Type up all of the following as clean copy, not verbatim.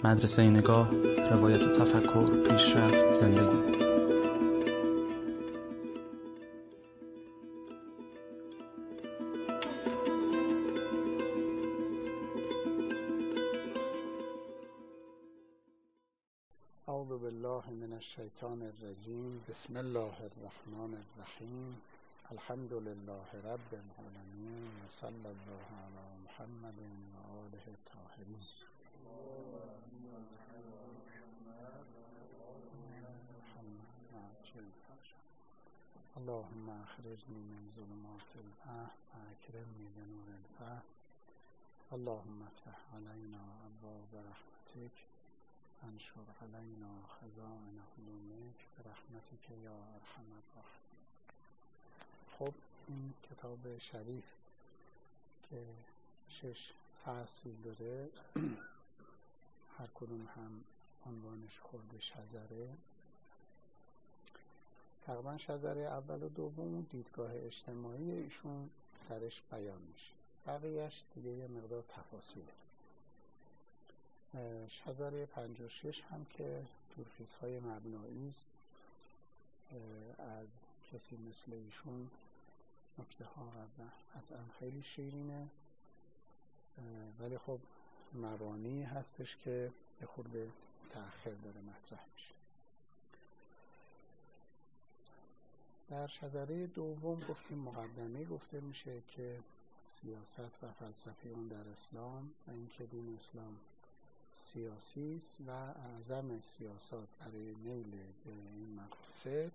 مدرسه نگاه، روایت و تفکر، پیشرفت، زندگی. اعوذ بالله من الشیطان الرجیم. بسم الله الرحمن الرحیم. الحمد لله رب العالمین و صلی الله علی محمد و آله الطاهرین. اللهم اخرجنی من ظلمات الوهم و اکرمنی بنور الفهم. اللهم افتح علینا ابواب رحمتک انشر علینا خزائن علومک برحمتک یا ارحم الراحمین. خب این کتاب شریف که 6 فصل داره، هر کدوم هم عنوانش خورده شذره. تقریبا شذره اول و دوم دیدگاه اجتماعی ایشون درش بیان میشه، بقیهش دیگه یه مقدار تفاصیله. شذره 5 و 6 هم که دورخیزهای مبنایی است. از کسی مثل ایشون نکته ها قطعا خیلی شیرینه، ولی خب مبانی هستش که یه خورده تأخیر داره مطرح میشه. در شذره دوم گفتیم مقدمه گفته میشه که سیاست و فلسفه اون در اسلام و اینکه دین اسلام سیاسی است و اعظم سیاست برای نیل به این مقاصد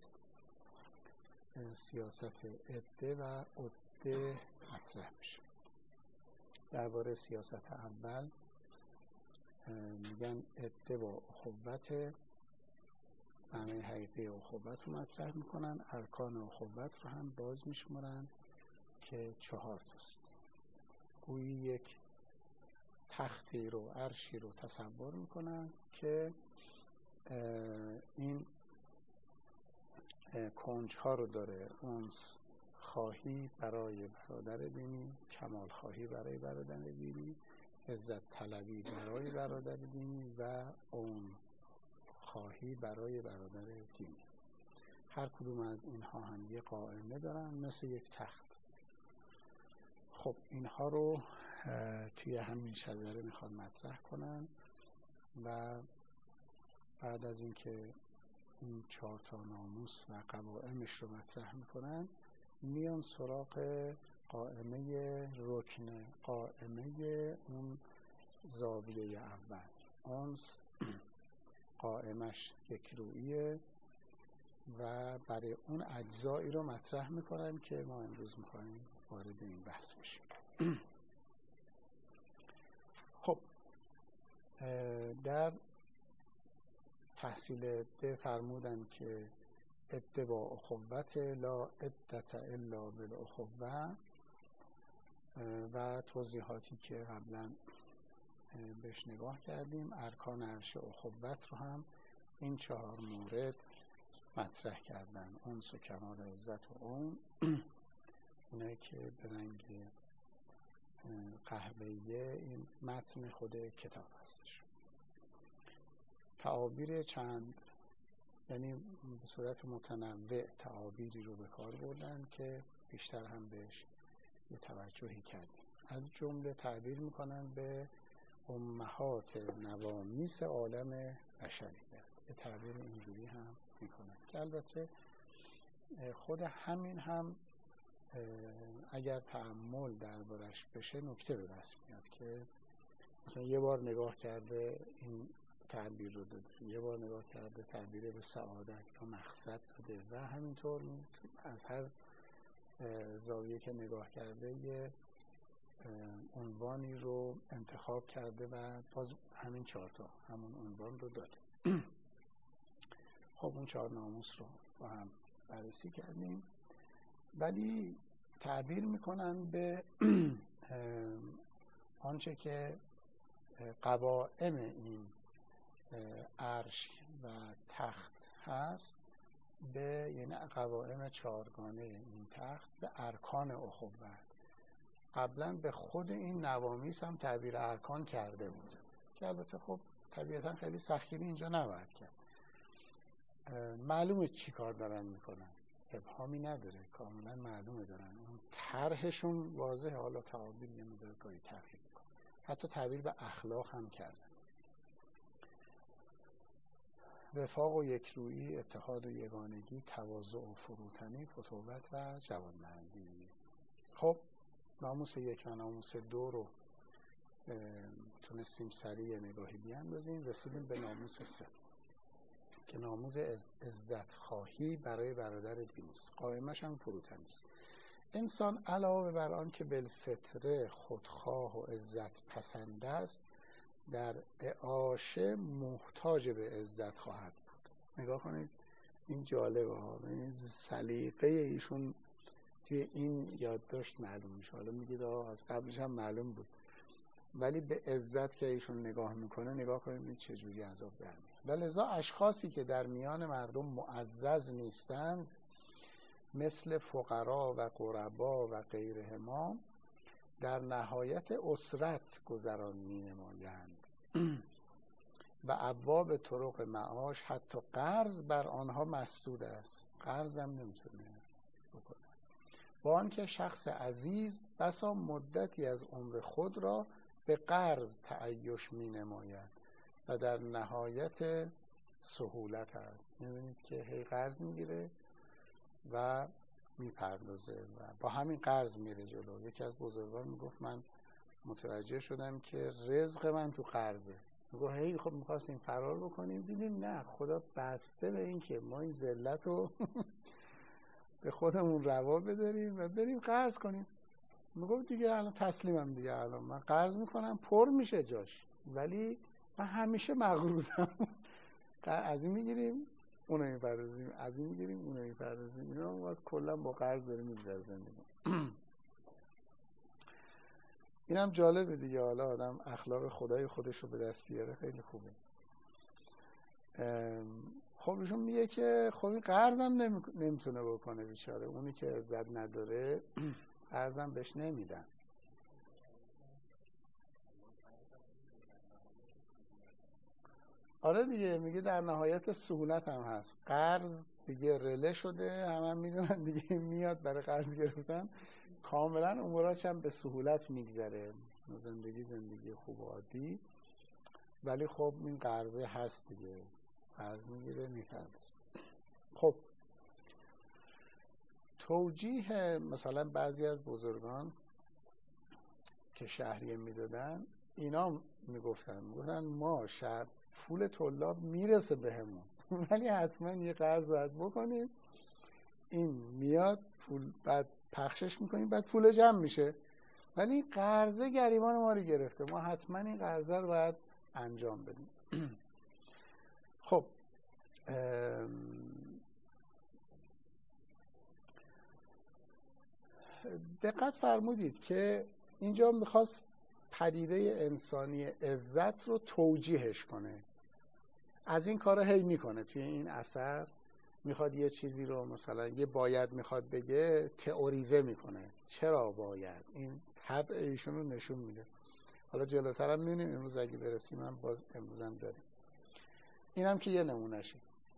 سیاست عده و عده مطرح میشه. درباره سیاست اول میگن عده با اخوت، معنی حقیقی اخوت رو مطرح میکنن. ارکان اخوت رو هم باز میشمارن که 4 تاست. گویی یک تختی رو، عرشی رو تصور میکنن که این کنجها رو داره: انس خواهی برای برادر دینی، کمال خواهی برای برادر دینی، عزت طلبی برای برادر دینی و اون خواهی برای برادر دینی. هر کدوم از اینها هم یه قائمه دارن مثل یک تخت. خب اینها رو توی همین شذره میخواد مطرح کنن و بعد از اینکه این 4 تا ناموس و قوائمش رو مطرح میکنن میان سراغ قائمه رکن، قائمه اون زاویه اول. انس قائمش یک رویه و برای اون اجزایی رو مطرح میکنن که ما امروز میخوایم وارد این بحث بشیم. خب در تحصیل عده فرمودن که عده با اخوت لا عدت الا بالاخوه و توضیحاتی که قبلا بهش نگاه کردیم. ارکان عرش اخوت رو هم این 4 مورد مطرح کردن: انس و کمال عزت و اون، اینایی که به رنگ قهوه‌ای این متن خود کتاب هستش. تعابیر چند، یعنی به صورت متنوع تعابیری رو به کار بردن که بیشتر هم بهش یه توجهی کردیم. از جمله تعبیر میکنن به امهات نوامیس عالم بشریت. یه تعبیر اینجوری هم میکنن که البته خود همین هم اگر تأمل دربارش بشه نکته به دست میاد که مثلا یه بار نگاه کرده این تعبیر رو داده، یه بار نگاه کرده تعبیر به سعادت یا مقصد داده و همینطور از هر زاویه که نگاه کرده یه عنوانی رو انتخاب کرده و باز همین 4 تا همون عنوان رو داده. خب اون 4 ناموس رو با هم بررسی کردیم، ولی تعبیر میکنن به آنچه که قوائم این عرش و تخت هست، به یعنی قوائم 4گانه این تخت، به ارکان اخوت. قبلا به خود این نوامیس هم تعبیر ارکان کرده بود که البته خب طبیعتا خیلی سختگیری اینجا نباید کرد. معلومه چی کار دارن میکنن، ابهامی نداره، کاملا معلومه دارن، اون طرحشون واضحه. حالا تعابیر یه مقدار گاهی تغییر میکنه، حتی تعبیر به اخلاق هم کردن. وفاق و یکرویی، اتحاد و یگانگی، تواضع و فروتنی، فتوت و جوانمردی. خب ناموس 1 و ناموس 2 رو تونستیم سریع نگاهی بیاندازیم. رسیدیم به ناموس 3 که ناموس عزت خواهی برای برادر دینیست. قائمش هم فروتنی است. انسان علاوه بر آن که بالفطره خودخواه و عزت پسند است، در اعاشه محتاج به عزت خواهد بود. نگاه کنید این جالبه ها، این سلیقه ایشون توی این یادداشت معلوم میشه. حالا میگید از قبلش هم معلوم بود، ولی به عزت که ایشون نگاه میکنه، نگاه کنید چه جوری عذاب در میاد. و لذا اشخاصی که در میان مردم معزز نیستند، مثل فقرا و غربا و غیرهما، در نهایت اسرت گذران می نمایند و ابواب طرق معاش، حتی قرض بر آنها مسدود است. قرض هم نمیتونه بکنه. با آنکه شخص عزیز بسا مدتی از عمر خود را به قرض تعیش می نماید و در نهایت سهولت است. می‌بینید که هی قرض میگیره و میپردازه و با همین قرض میره جلو. یکی از بزرگان میگفت من متوجه شدم که رزق من تو قرضه. میگفت هی خب میخواستیم فرار بکنیم، دیدیم نه، خدا بسته به این که ما این ذلت رو به خودمون روا بداریم و بریم قرض کنیم. میگفت دیگه الان تسلیمم، دیگه الان من قرض میکنم پر میشه جاش، ولی من همیشه مغروضم. از این میگیریم اونو میپردازیم، از این میگیریم اونو میپردازیم. اینا باز کلا با قرض داریم میگذره زندگی. اینم جالبه دیگه. حالا آدم اخلاق خدای خودش رو به دست بیاره خیلی خوبه. خب ایشون میگه که خب این قرض هم نمیتونه بکنه بیچاره، اونی که عزت نداره قرض هم بهش نمیدن. آره دیگه، میگه در نهایت سهولت هم هست. قرض دیگه رله شده، هم میدونن دیگه میاد برای قرض گرفتن، کاملا اموراش هم به سهولت میگذره، زندگی خوب و عادی. ولی خب این قرضه هست دیگه، قرض میگیره میپردازه. خب توجیه مثلا بعضی از بزرگان که شهریه میدادن، اینا میگفتن ما پول طلاب میرسه بهمون ولی حتما یه قرض باید بکنیم، این میاد پول بعد پخشش میکنیم بعد پول جمع میشه، ولی این قرضه گریبان ما رو گرفته، ما حتما این قرضه رو باید انجام بدیم. خب دقت فرمودید که اینجا میخواست پدیده انسانی عزت رو توجیهش کنه. از این کارا هی میکنه توی این اثر، میخواد یه چیزی رو مثلا یه باید میخواد بگه، تئوریزه میکنه. چرا باید؟ این طبع ایشون رو نشون میده. حالا جلوتر هم میبینیم، امروز اگه برسیم هم باز امروز هم داریم. اینم که یه نمونهشه.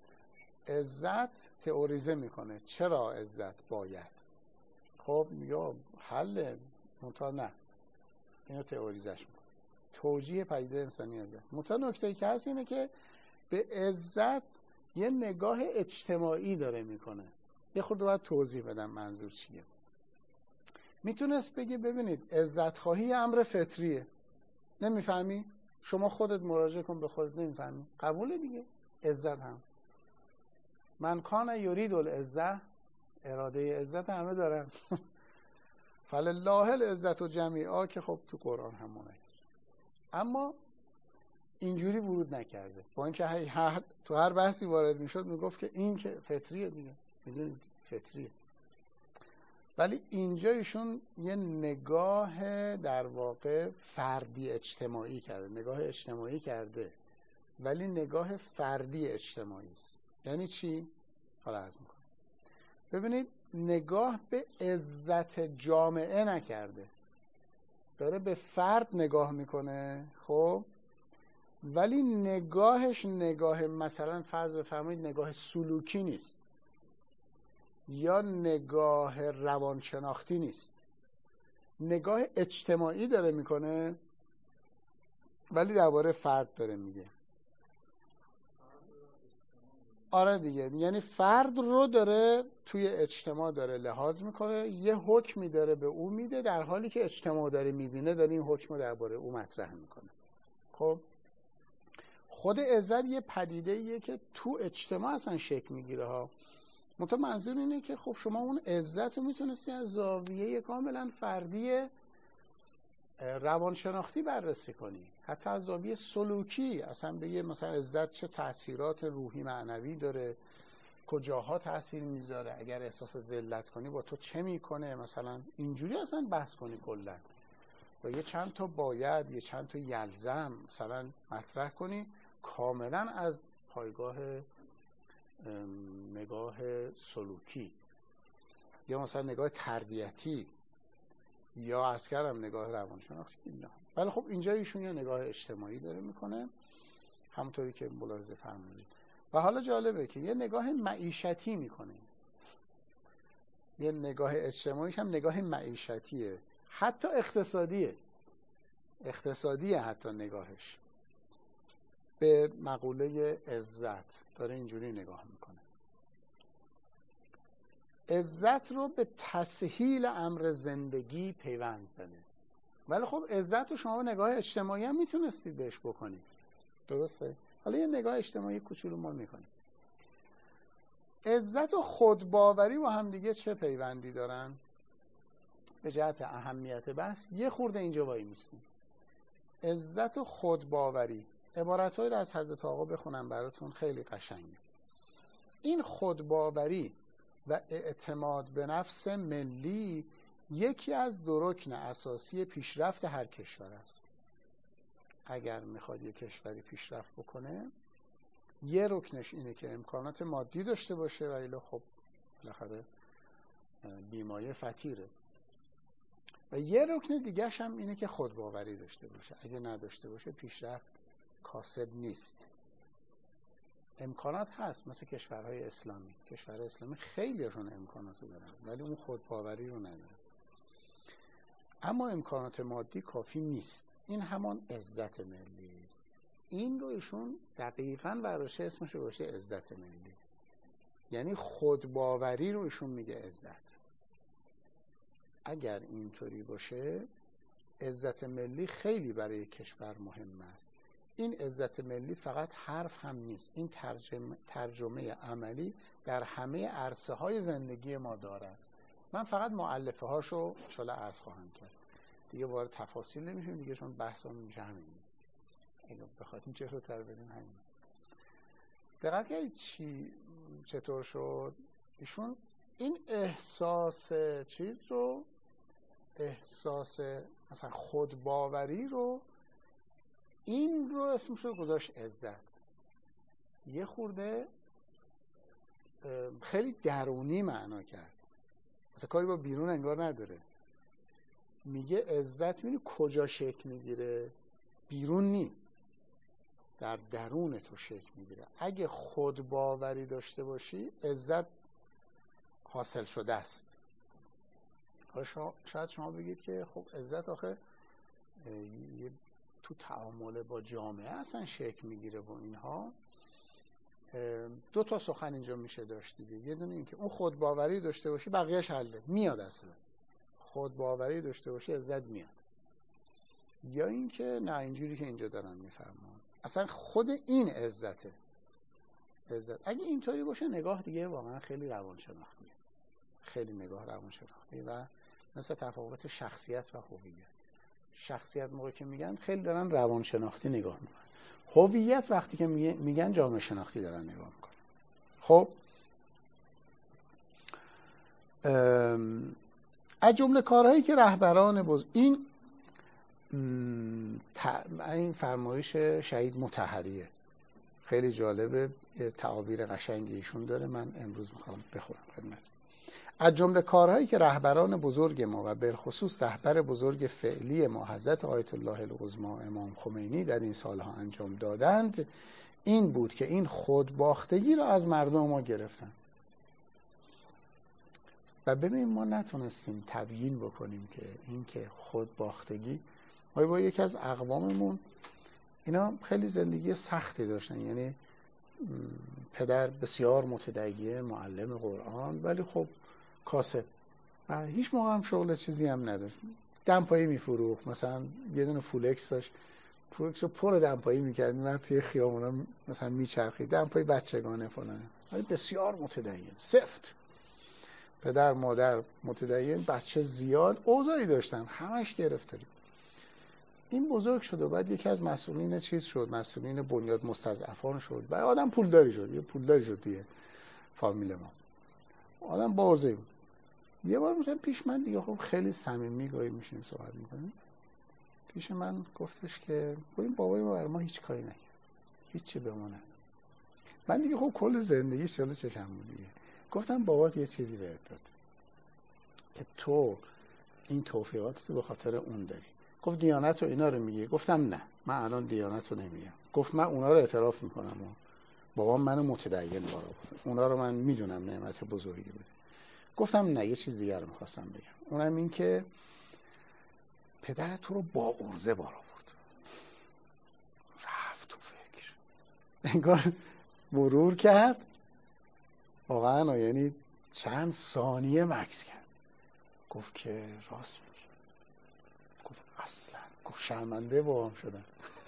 عزت تئوریزه میکنه. چرا عزت باید؟ خب میگه حل منتها نه، اینو تئوریزش میکنه. توجیه پدیده انسانی عزت. منتها نکته‌ای که هست اینه که به عزت یه نگاه اجتماعی داره میکنه. یه خورده باید توضیح بدم منظور چیه. میتونست بگه ببینید عزت خواهی امر فطریه، نمیفهمی؟ شما خودت مراجعه کن به خودت، نمیفهمی؟ قبوله دیگه. عزت هم من کان یرید العزت، اراده عزت همه دارن فلله العزت جمیعا که خب تو قرآن همونه هست، اما اینجوری ورود نکرده. با اینکه تو هر بحثی وارد میشد میگفت که این که فطریه دیگه، میدونید فطریه، ولی اینجا ایشون یه نگاه در واقع فردی اجتماعی کرده، نگاه اجتماعی کرده ولی نگاه فردی اجتماعی است. یعنی چی؟ حالا عرض میکنم. ببینید نگاه به عزت جامعه نکرده، داره به فرد نگاه میکنه. خب ولی نگاهش نگاه مثلا فرض بفرمایید نگاه سلوکی نیست یا نگاه روانشناختی نیست، نگاه اجتماعی داره میکنه ولی درباره فرد داره میگه. آره دیگه، یعنی فرد رو داره توی اجتماع داره لحاظ میکنه، یه حکمی داره به او میده، در حالی که اجتماع داره میبینه داره این حکم رو درباره او مطرح میکنه. خب خود عزت یه پدیده ایه که تو اجتماع اصلا شکل میگیره ها. منظور اینه که خب شما اون عزت رو میتونستی از زاویه کاملا فردی روانشناختی بررسی کنی، حتی از زاویه سلوکی اصلا بگه مثلا عزت چه تأثیرات روحی معنوی داره، کجاها تأثیر میذاره، اگر احساس ذلت کنی با تو چه میکنه، مثلا اینجوری اصلا بحث کنی کلا و یه چند تا باید، یه چند تا یلزم مثلا مطرح کنی کاملا از پایگاه نگاه سلوکی یا مثلا نگاه تربیتی یا عرض کردم نگاه روانشناختی اینا. ولی خب اینجا ایشون یه نگاه اجتماعی داره میکنه همونطوری که ملاحظه فرمودید. و حالا جالبه که یه نگاه معیشتی میکنه، یه نگاه اجتماعیش هم نگاه معیشتیه، حتی اقتصادیه حتی نگاهش به مقوله عزت داره اینجوری نگاه میکنه. عزت رو به تسهیل امر زندگی پیوند زده. ولی خب عزت رو شما نگاه اجتماعی هم میتونستید بهش بکنید، درسته؟ حالا یه نگاه اجتماعی کوچولو ما میکنیم. عزت و خودباوری با هم دیگه چه پیوندی دارن؟ به جهت اهمیت بحث یه خورده اینجا وای میستیم. عزت و خودباوری، عبارت‌هایی رو از حضرت آقا بخونم براتون، خیلی قشنگه. این خودباوری و اعتماد به نفس ملی یکی از دو رکن اساسی پیشرفت هر کشور است. اگر میخواد یک کشوری پیشرفت بکنه، یه رکنش اینه که امکانات مادی داشته باشه و الا خب بالاخره بیمایه فقیره، و یه رکن دیگه‌ش هم اینه که خودباوری داشته باشه. اگه نداشته باشه پیشرفت کاسب نیست. امکانات هست، مثل کشورهای اسلامی، کشورهای اسلامی خیلیشون امکاناتو دارن ولی اون خودباوری رو ندارن. اما امکانات مادی کافی نیست. این همان عزت ملی است. این رو ایشون دقیقاً براشه اسمش رو باشه عزت ملی، یعنی خودباوری رو ایشون میگه عزت. اگر اینطوری باشه عزت ملی خیلی برای کشور مهم است. این عزت ملی فقط حرف هم نیست، این ترجمه عملی در همه عرصه های زندگی ما دارد. من فقط مؤلفه هاشو ان شاءالله عرض خواهم کرد، دیگه وارد تفاصیل نمیشیم دیگه، چون بحثمون میشه همین. اگه بخواید جلوتر بریم همین. دقت کردید چطور شد؟ ایشون این احساس چیز رو، احساس مثلا خودباوری رو، این رو اسمش رو گذاشت عزت. یه خورده خیلی درونی معنا کرد، مثلا کاری با بیرون انگار نداره. میگه عزت می‌بینی کجا شکل میگیره؟ بیرون نی، در درون تو شکل میگیره. اگه خودباوری داشته باشی عزت حاصل شده است. شاید شما بگید که خب عزت آخه تو تعامل با جامعه اصلا شکل میگیره و اینها. دو تا سخن اینجا میشه داشت دیگه. یه دونه این که اون خودباوری داشته باشی بقیه‌اش حله، میاد اصلا. خودباوری داشته باشی عزت میاد. یا این که نه، اینجوری که اینجا دارن میفرمان اصلا خود این عزته. عزت اگه اینطوری باشه نگاه دیگه واقعا خیلی روانشناختیه، خیلی نگاه روانشناختی و مثل تفاوت شخصیت و هویت. شخصیت موقعی که میگن خیلی دارن روانشناختی نگاه میکنن، هویت وقتی که میگن جامعه شناختی دارن نگاه میکنن. خب از جمله کارهایی که رهبران این فرمایش شهید مطهریه خیلی جالبه، تعابیر قشنگی ایشون داره، من امروز میخوام بخورم خدمت. از جمله کارهایی که رهبران بزرگ ما و بالخصوص رهبر بزرگ فعلی ما حضرت آیت الله العظمی امام خمینی در این سالها انجام دادند این بود که این خودباختگی را از مردم ما گرفتن. و ببین ما نتونستیم تبیین بکنیم که این که خودباختگی، ما با یکی از اقواممون اینا خیلی زندگی سختی داشتن، یعنی پدر بسیار متدین، معلم قرآن، ولی خب کاسب و هیچ موقع هم شغل چیزی هم نداشت. دمپایی میفروخت، مثلا یه دونه فولکس داشت، فولکس رو پر دمپایی میکرد، من توی خیابونا مثلا میچرخید، دمپایی بچگانه فلانه، ولی بسیار متدین، سفت. پدر مادر متدین، بچه زیاد، اوضاعی داشتن، همش گرفتاری. این بزرگ شد و بعد یکی از مسئولین چیز شد، مسئولین بنیاد مستضعفان شد و آدم پولداری شد، یه پولداری شد دیگه فامیل ما، آدم با اوضاعی بود. یه بار مثلا پیش من دیگه خب خیلی صمیمی گاهی میشیم صحبت میکنیم، پیش من گفتش که این بابای ما برای ما هیچ کاری نکرد، هیچی به ما نداد. من دیگه خب کل زندگی جلوی چشم بود دیگه. گفتم بابات یه چیزی بهت داد که تو این توفیقات تو به خاطر اون داری. گفت دیانت و اینا رو میگی؟ گفتم نه، من الان دیانت رو نمیگم. گفت من اونا رو اعتراف میکنم و بابام منو متدین بارا بود، اونا رو من میدونم نعمت بزرگی بوده. گفتم نه، یه چیز دیگر رو میخواستم بگم، اونم این که پدرت تو رو با عرضه بارا برد. رفت تو فکر، انگار مرور کرد واقعا، یعنی چند ثانیه مکث کرد، گفت که راست میگی. گفت اصلا، گفت شرمنده بابام شدم.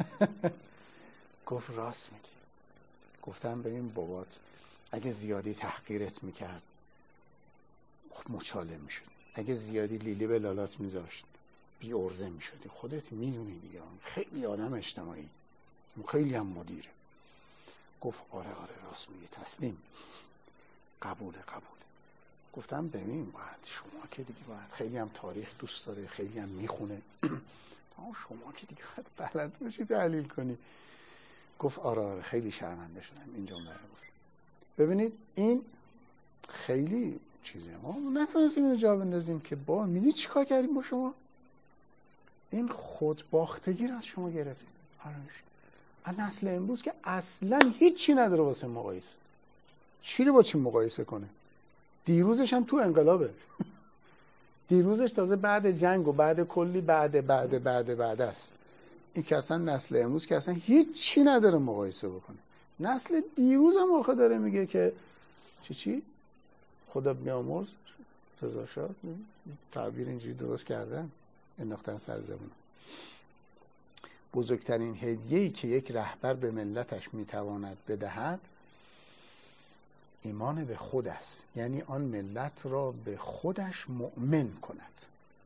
گفت راست میگی. گفتم ببین بابات اگه زیادی تحقیرت میکرد خب مچاله میشد، اگه زیادی لیلی به لالات میذاشت بی عرضه میشدی، خودت میدونی دیگه، خیلی آدم اجتماعی، خیلی هم مدیره. گفت آره راست میگی، تسلیم، قبوله. گفتم ببین باید شما که دیگه باید، خیلی هم تاریخ دوست داره، خیلی هم میخونه، اما شما که دیگه باید بلد باشی تحلیل کنی. گفت آره خیلی شرمنده شدم این جمله رو گفت. ببینید این خیلی چیزه، ما نتونستیم اینو جا بندازیم که با میدید چیکار کردیم با شما، این خودباختگی رو از شما گرفتیم. از نسل امروز که اصلا هیچی نداره واسه مقایسه، چی رو با چی مقایسه کنه؟ دیروزش هم تو انقلابه، دیروزش تازه بعد جنگ و بعد کلی بعد است. این که اصلا نسل امروز که اصلا هیچی نداره مقایسه بکنه. نسل دیروز هم آخه داره میگه که چی خدا بیامرز رضا شاه، تعبیر اینجوری درست کردن، انداختن سر زبون. بزرگترین هدیه‌ای که یک رهبر به ملتش میتواند بدهد ایمان به خود است، یعنی آن ملت را به خودش مؤمن کند.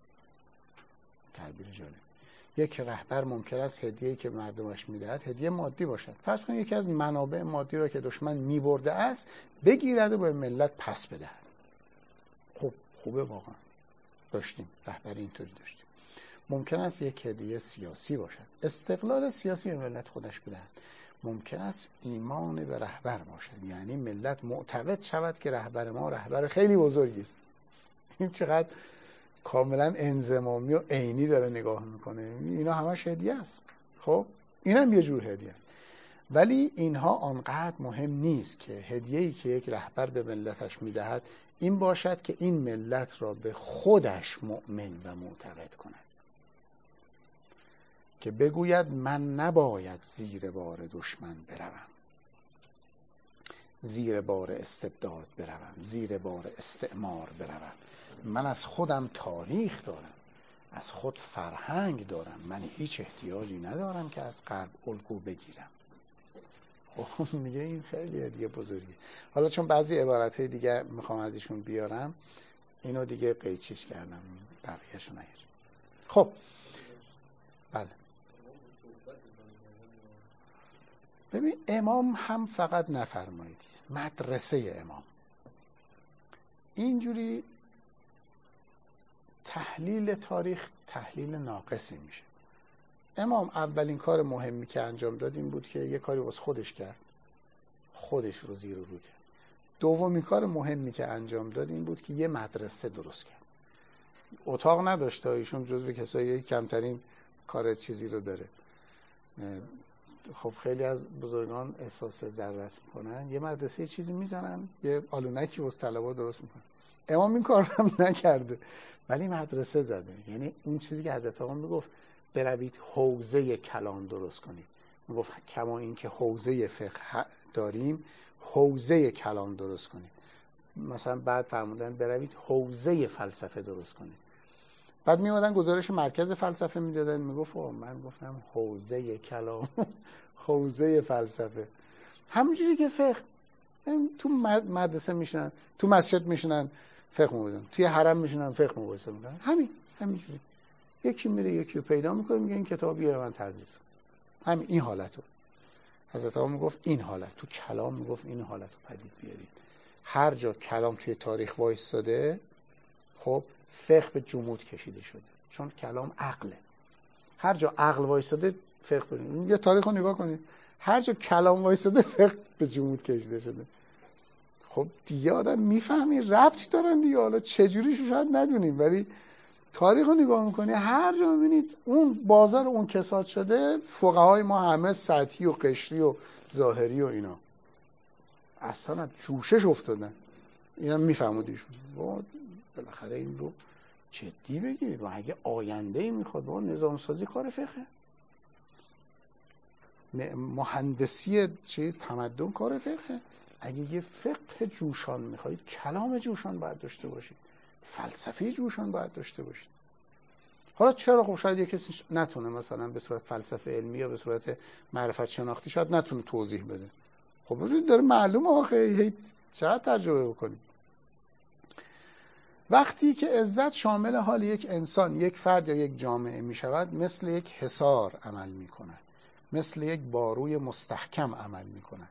تعبیر جالب. یک رهبر ممکن است هدیه‌ای که مردمش میدهد هدیه مادی باشد. فرض کنید یکی از منابع مادی را که دشمن میبرده است بگیرد و به ملت پس بدهد. خب خوبه، واقعا داشتیم رهبر اینطوری داشتیم. ممکن است یک هدیه سیاسی باشد، استقلال سیاسی به ملت خودش بدهد. ممکن است ایمان به رهبر باشد، یعنی ملت معتقد شود که رهبر ما رهبر خیلی بزرگی است. این چقدر کاملا انضمامی و عینی داره نگاه میکنه. اینا همش هدیه است. خب اینم یه جور هدیه است، ولی اینها آنقدر مهم نیست که هدیه‌ای که یک رهبر به ملتش میدهد این باشد که این ملت را به خودش مؤمن و معتقد کند، که بگوید من نباید زیر بار دشمن بروم، زیر بار استبداد بروم، زیر بار استعمار بروم. من از خودم تاریخ دارم، از خود فرهنگ دارم، من هیچ احتیاجی ندارم که از غرب الگو بگیرم. خب میگه این خیلی هدیه بزرگی. حالا چون بعضی عبارتهای دیگه میخوام از ایشون بیارم، اینو دیگه قیچیش کردم، بقیه‌شو نیارم. خب بله، ببین امام هم فقط نفرمایید، مدرسه امام اینجوری تحلیل تاریخ تحلیل ناقصی میشه. امام اولین کار مهمی که انجام داد این بود که یه کاری واسه خودش کرد، خودش رو زیر و رو کرد. دومین کار مهمی که انجام داد این بود که یه مدرسه درست کرد. اتاق نداشت، ایشون جزو کسایی کمترین کار چیزی رو داره. خب خیلی از بزرگان احساس ضرورت میکنن، یه مدرسه چیزی میزنن، یه آلونکی واسه طلبا درست میکنن. امام این کار هم نکرده ولی مدرسه زده. یعنی اون چیزی که حضرت آقا میگفت بروید حوزه کلام درست کنید، میگفت کما این که حوزه فقه داریم حوزه کلام درست کنید. مثلا بعد فرمودن بروید حوزه فلسفه درست کنید. بعد می اومدن گزارش مرکز فلسفه میدادن، میگفت من گفتم حوزه کلام حوزه فلسفه. همونجوری که فقه تو مدرسه میشنن، تو مسجد میشنن فقه می‌کنن، توی حرم میشنن فقه مباحثه میکنن. همینجوری یکی میره یکی رو پیدا میکنه میگه این کتاب بیار من تدریس کنم. همین این حالتو حضرت آقا میگفت این حالت تو کلام، میگفت این حالتو پدید بیارید. هر جا کلام توی تاریخ وایستاده خب فقه به جمود کشیده شده، چون کلام عقله. هر جا عقل وایستاده فقه به، یه تاریخ رو نگاه کنید، هر جا کلام وایستاده فقه به جمود کشیده شده. خب دیگه آدم میفهمی ربط دارن دیگه، حالا چجوریش شاید ندونیم ولی تاریخ رو نگاه میکنی هر جا میبینید اون بازار اون کساد شده. فقهای ما همه سطحی و قشری و ظاهری و اینا اصلا جوشش افتادن. اینا میفهمودیشون بالاخره این رو جدی بگیرید و اگه آینده میخواد با نظام سازی کار فقه، مهندسی چیز تمدن کار فقه. اگه یه فقه جوشان میخواید کلام جوشان باید داشته باشید، فلسفه جوشان باید داشته باشید. حالا چرا خب شاید یه کسی نتونه مثلا به صورت فلسفه علمی یا به صورت معرفت شناختی شاید نتونه توضیح بده. خب ببینید داره معلومه آخه چقدر تجربه بکنید. وقتی که عزت شامل حال یک انسان، یک فرد یا یک جامعه می شود مثل یک حصار عمل می کند، مثل یک باروی مستحکم عمل می کند.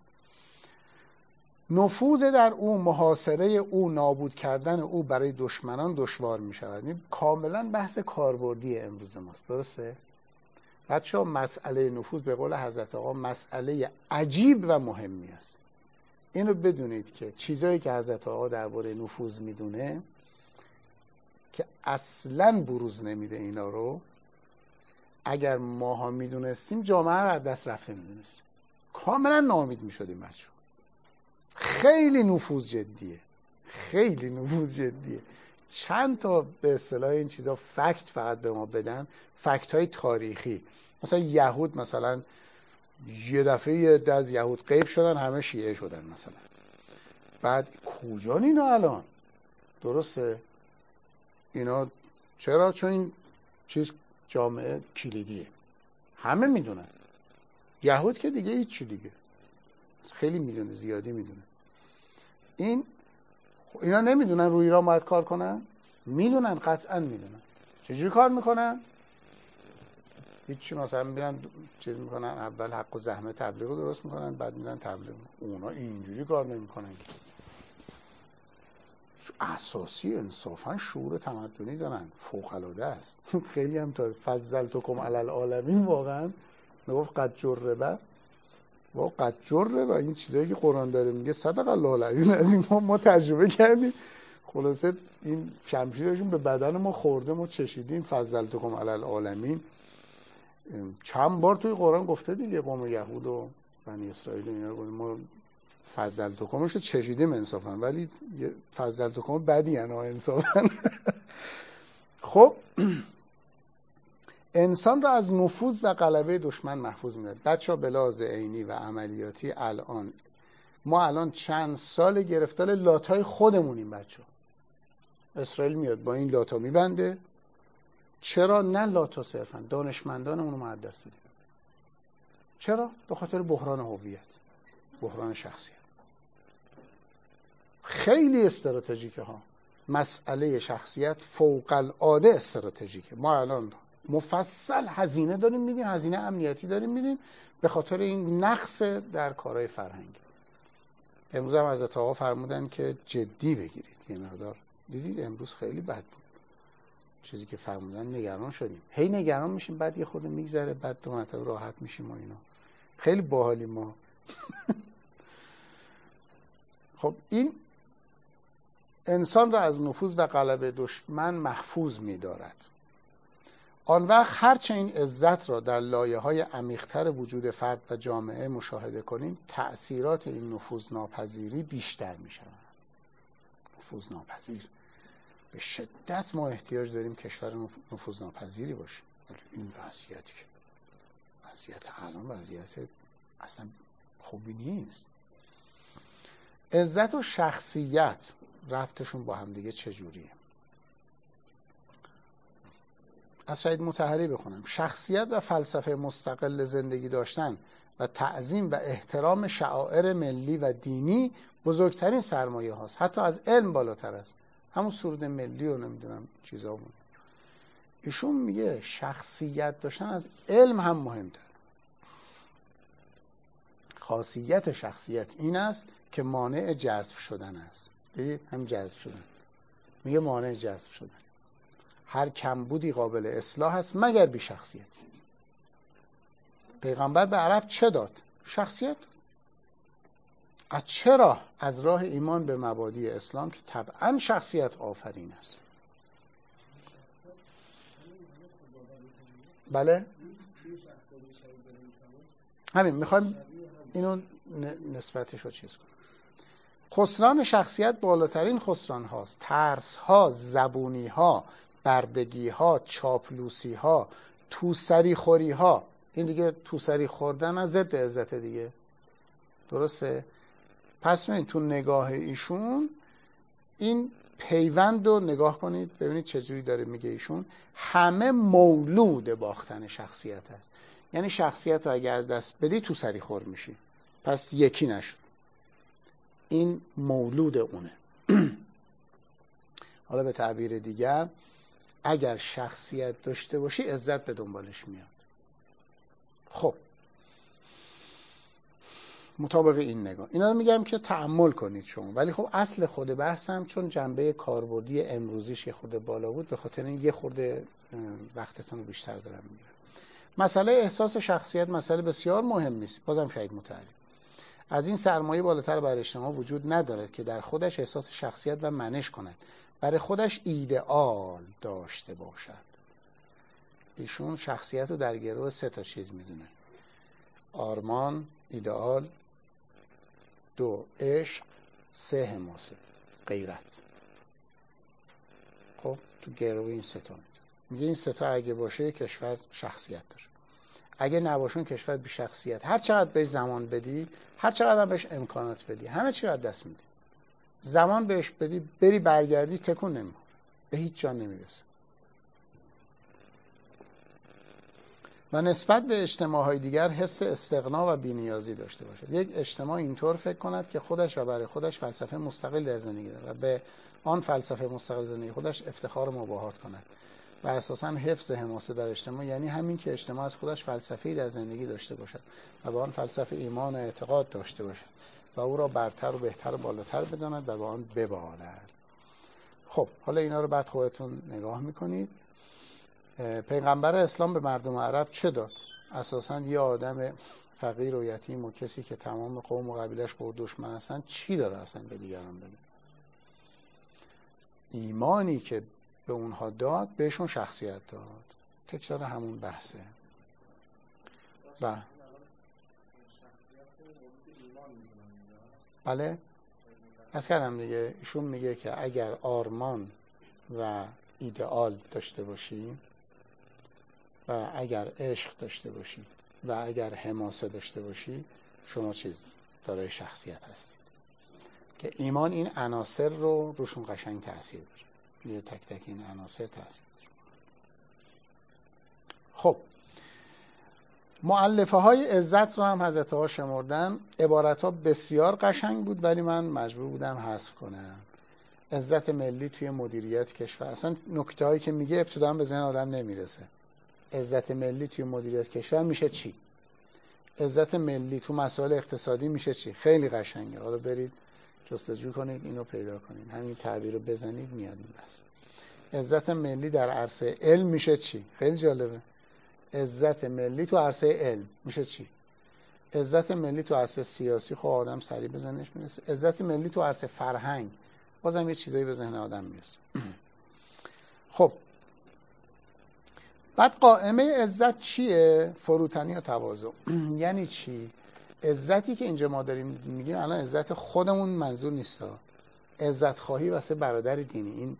نفوذ در او، محاصره او، نابود کردن او برای دشمنان دشوار می شود. این کاملا بحث کاربردی امروز ماست، درسته؟ بچه‌ها مسئله نفوذ به قول حضرت آقا مسئله عجیب و مهمی است. اینو بدونید که چیزایی که حضرت آقا درباره نفوذ میدونه که اصلاً بروز نمیده اینا رو، اگر ماها میدونستیم جامعه رو از دست رفته میدونستیم، کاملا ناامید میشدیم بچه. خیلی نفوذ جدیه، خیلی نفوذ جدیه. چند تا به اصطلاح این چیزا فکت فقط به ما بدن، فکت های تاریخی. مثلا یهود مثلا یه دفعه یه عده از یهود غیب شدن همه شیعه شدن مثلا. بعد کجا اینا الان؟ درسته؟ اینا چرا؟ چون این چیز جامعه کلیدیه، همه میدونن. یهود که دیگه هیچی دیگه، خیلی میدونه، زیادی میدونه. اینا نمیدونن روی ایران باید کار کنن؟ میدونن، قطعا میدونن. چجوری کار میکنن؟ هیچی، مثلا میرن چیز میکنن، اول حق و زحمت تبلیغ رو درست میکنن، بعد میرن تبلیغ. اونا اینجوری کار نمیکنن. اساسی انصافا شعور تمدنی دارن، فوق العاده است. خیلی هم تا فضلتکم علی العالمین واقعا میگفت قد جربه و قد جربه. این چیزایی که قرآن داره میگه صدق الله العظیم از این ما تجربه کردیم. خلاصه این شمشیرشون به بدن ما خورده، ما چشیدیم. فضلتکم علی العالمین چند بار توی قرآن گفته دیگه، قوم یهود و بنی اسرائیل اینا رو ما فضلتکمش رو چشیدیم انصافا، ولی فضلتکم بدی انا انصافا. خب انسان را از نفوذ و غلبه دشمن محفوظ می‌دارد. بچه‌ها به لحاظ عینی و عملیاتی ما الان چند سال گرفتار لاتای خودمونیم. بچه‌ها اسرائیل میاد با این لاتا میبنده. چرا؟ نه لاتا صرفا، دانشمندانمون رو ما دست دادیم. چرا؟ به خاطر بحران هویت، بحران شخصیت. خیلی استراتژیکه ها، مسئله شخصیت فوق العاده استراتژیکه. ما الان مفصل هزینه داریم میدیم، هزینه امنیتی داریم میدیم به خاطر این نقص در کارهای فرهنگی. امروز هم حضرت آقا فرمودن که جدی بگیرید. یه مقدار دیدید امروز خیلی بد بود چیزی که فرمودن، نگران شدیم. هی نگران میشیم، بعد یه خورده میگذره، بعد دو مرتبه راحت میشیم و اینا. خیلی باحالی ما. خب این انسان را از نفوذ و غلبه دشمن محفوظ می‌دارد. آن وقت هرچه این عزت را در لایه‌های عمیق‌تر وجود فرد و جامعه مشاهده کنیم، تأثیرات این نفوذناپذیری بیشتر می‌شود. نفوذناپذیر به شدت ما احتیاج داریم کشور نفوذناپذیری باشه. این وضعیت الان وضعیت اصلا خوبی نیست. عزت و شخصیت ربطشون با هم دیگه چجوریه؟ از شهید مطهری بخونم. شخصیت و فلسفه مستقل زندگی داشتن و تعظیم و احترام شعائر ملی و دینی بزرگترین سرمایه هاست. حتی از علم بالاتر است. همون سرود ملی و نمیدونم چیزا بود. ایشون میگه شخصیت داشتن از علم هم مهمتر. خاصیت شخصیت این است که مانع جذب شدن است. دیدید؟ هم جذب شدن. میگه مانع جذب شدن. هر کمبودی قابل اصلاح است مگر بی شخصیت. پیغمبر به عرب چه داد؟ شخصیت. از چرا؟ از راه ایمان به مبادی اسلام که طبعا شخصیت آفرین است. بله؟ همین میخوایم اینو نسبتش رو چیز کنیم. خسران شخصیت بالاترین خسران هاست. ترس ها، زبونی ها، بردگی ها، چاپلوسی ها، توسری خوری ها. این دیگه توسری خوردن از ضد عزت دیگه. درسته؟ پس ببینید تو نگاه ایشون این پیوند رو نگاه کنید ببینید چجوری داره میگه ایشون. همه مولود باختن شخصیت هست. یعنی شخصیت رو اگه از دست بدی توسری خور میشی. پس یکی نشد. این مولود اونه. حالا به تعبیر دیگر اگر شخصیت داشته باشی عزت به دنبالش میاد. خب مطابق این نگاه اینا رو میگم که تأمل کنید شما. ولی خب اصل خود بحثم چون جنبه کاربردی امروزیش یه خورده بالا بود به خاطر این یه خورده وقتتون رو بیشتر دارم میگیرم. مسئله احساس شخصیت مسئله بسیار مهم است. بازم شهید مطهری از این سرمایه بالاتر بر اجتماع وجود ندارد که در خودش احساس شخصیت و منش کند، برای خودش ایدئال داشته باشد. ایشون شخصیت رو در گروه 3 تا چیز میدونه: آرمان، ایدئال، 2 عشق، 3 حماسه، غیرت. خب تو گروه این 3 تا میگه این 3 تا اگه باشه کشور شخصیت داره. اگه نباشون کشور بی شخصیت. هر چقدر بهش زمان بدی، هر چقدر بهش امکانات بدی، همه چی رو از دست میدی. زمان بهش بدی بری برگردی تکون نمیخوره، به هیچ جا نمیرسه. و نسبت به اجتماعهای دیگر حس استغنا و بی‌نیازی داشته باشد. یک اجتماع اینطور فکر کند که خودش و برای خودش فلسفه مستقل در زندگی دارد و به آن فلسفه مستقل زندگی خودش افتخار و مباهات کند. و اساساً حفظ حماسه در اجتماع یعنی همین که اجتماع از خودش فلسفه‌ای در زندگی داشته باشد و به آن فلسفه ایمان و اعتقاد داشته باشد و او را برتر و بهتر و بالاتر بداند و به آن ببالد. خب حالا اینا رو بعد خودتون نگاه میکنید. پیغمبر اسلام به مردم عرب چه داد؟ اساساً یه آدم فقیر و یتیم و کسی که تمام قوم و قبیلش با دشمن هستن چی داره اصلا به دیگران بده؟ ایمانی که به اونها داد بهشون شخصیت داد. تکرار همون بحثه. و بله از کردم دیگه ایشون میگه که اگر آرمان و ایدئال داشته باشی و اگر عشق داشته باشی و اگر حماسه داشته باشی شما چیز دارای شخصیت هستید. که ایمان این عناصر رو روشون قشنگ تأثیر داره. یه تک تک این عناصر تأثیر داره. خب مؤلفه های عزت رو هم حضرت ها شمردن. عبارت ها بسیار قشنگ بود ولی من مجبور بودم حذف کنم. عزت ملی توی مدیریت کشور، اصلا نکته هایی که میگه ابتداً به ذهن آدم نمیرسه. عزت ملی توی مدیریت کشور میشه چی؟ عزت ملی تو مسائل اقتصادی میشه چی؟ خیلی قشنگه. حالا برید جستجو کنید اینو پیدا کنید. همین تعبیر رو بزنید میاد این بس. عزت ملی در عرصه علم میشه چی؟ خیلی جالبه. عزت ملی تو عرصه علم میشه چی؟ عزت ملی تو عرصه سیاسی خب آدم سریع به ذهنش میرسه. عزت ملی تو عرصه فرهنگ بازم یه چیزایی به ذهن آدم میرسه. خب بعد قائمه عزت چیه؟ فروتنی و تواضع. یعنی چی؟ عزتی که اینجا ما داریم میگیم الان عزت خودمون منظور نیستا، عزت خواهی واسه برادر دینی. این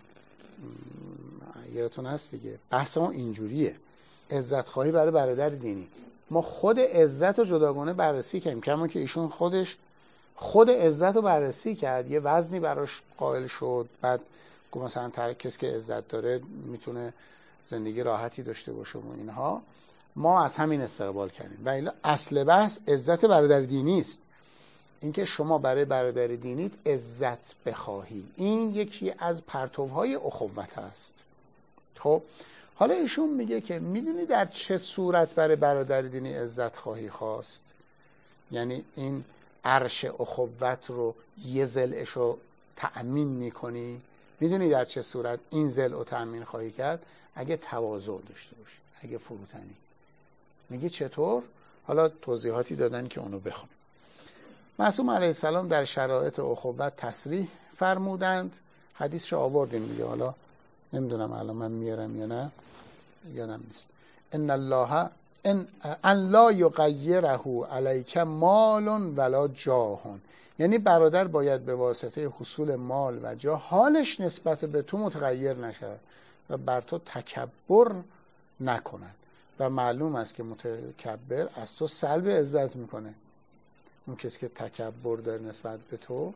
یادتون هست دیگه بحث ما اینجوریه، عزت خواهی برای برادر دینی. ما خود عزت رو جداگانه بررسی کردیم، کما که ایشون خود عزت رو بررسی کرد، یه وزنی براش قائل شد، بعد گفت مثلا کسی که عزت داره میتونه زندگی راحتی داشته باشه و اینها. ما از همین استقبال کردیم و الا اصل بحث عزت برادر دینی است. اینکه شما برای برادر دینیت عزت بخواهی، این یکی از پرتوهای اخوت است. خب حالا ایشون میگه که میدونی در چه صورت برای برادر دینی عزت خواهی خواست؟ یعنی این عرش اخوت رو یه ضلعش رو تأمین میکنی. میدونی در چه صورت این ضلع رو تأمین خواهی کرد؟ اگه تواضع داشته باشی، اگه فروتنی. میگه چطور؟ حالا توضیحاتی دادن که اونو بخون. معصوم علیه السلام در شرایط اخوت تصریح فرمودند، حدیث رو آوردیم دیگه، حالا نمیدونم الان من میارم یا نه، یادم نیست. ان الله ان لا یغیره علیک مال ولا جاه. یعنی برادر باید به واسطه حصول مال و جاه حالش نسبت به تو متغیر نشود و بر تو تکبر نکند. و معلوم است که متکبر از تو سلب عزت میکنه. اون کسی که تکبر داره نسبت به تو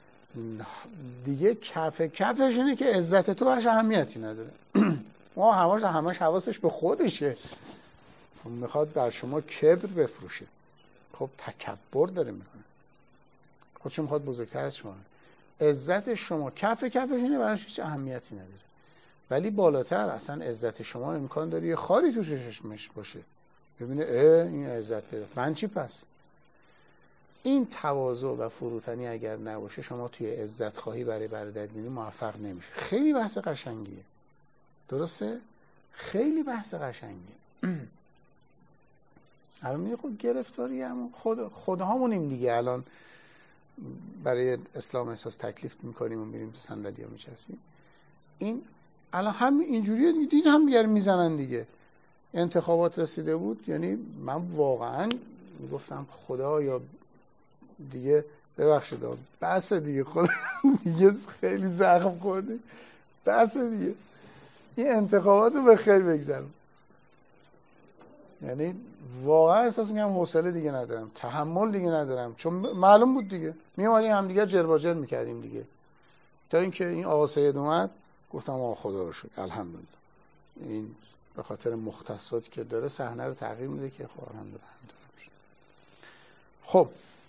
دیگه کفش اینه که عزت تو برش اهمیتی نداره. ما همش حواسش به خودشه، میخواد بر شما کبر بفروشه. خب تکبر داره میکنه، خودش میخواد بزرگتر از شما. عزت شما کفش اینه، برش هیچ اهمیتی نداره. ولی بالاتر اصلا عزت شما امکان داره یه خاری تو چشمش باشه، ببینه این عزت داره، من چی پس؟ این تواضع و فروتنی اگر نباشه شما توی عزت خواهی برای برادر دینی موفق نمیشه. خیلی بحث قشنگیه، درسته؟ خیلی بحث قشنگیه. الان میگه خب گرفتاری هم خودهامونیم دیگه، الان برای اسلام احساس تکلیف میکنیم و میریم تو صندلی ها میچسبیم. این الان هم اینجوریه دیگه، دین هم دیگه میزنن دیگه. انتخابات رسیده بود، یعنی من واقعا میگفتم خدا یا دیگه ببخشید بس دیگه، خدا دیگه خیلی زخم خورده، بس دیگه این انتخابات رو به خیر بگذرم. یعنی واقعا احساس میکنم حوصله دیگه ندارم، تحمل دیگه ندارم، چون معلوم بود دیگه میومدیم هم دیگه جرباجر میکردیم دیگه، تا اینکه این آقا سید اومد گفتم آقا خدا رو شکر الحمدلله، این به خاطر مختصاتی که داره صحنه رو تغییر میده که خب الحمدلله. خب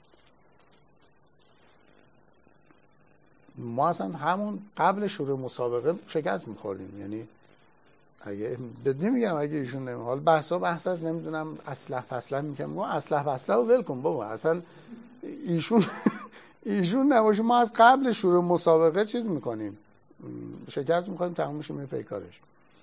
ما اصلا همون قبل شروع مسابقه شکست میخوردیم. یعنی اگه نمیگم اگه ایشون نمیم، حال بحث از نمیدونم اسلحه پسلح میکنم، ما اسلحه پسلح رو ول کن بابا، اصلا ایشون نباشه ما از قبل شروع مسابقه چیز میکنیم، شکست میخوریم، تمام میشه میره پیکارش.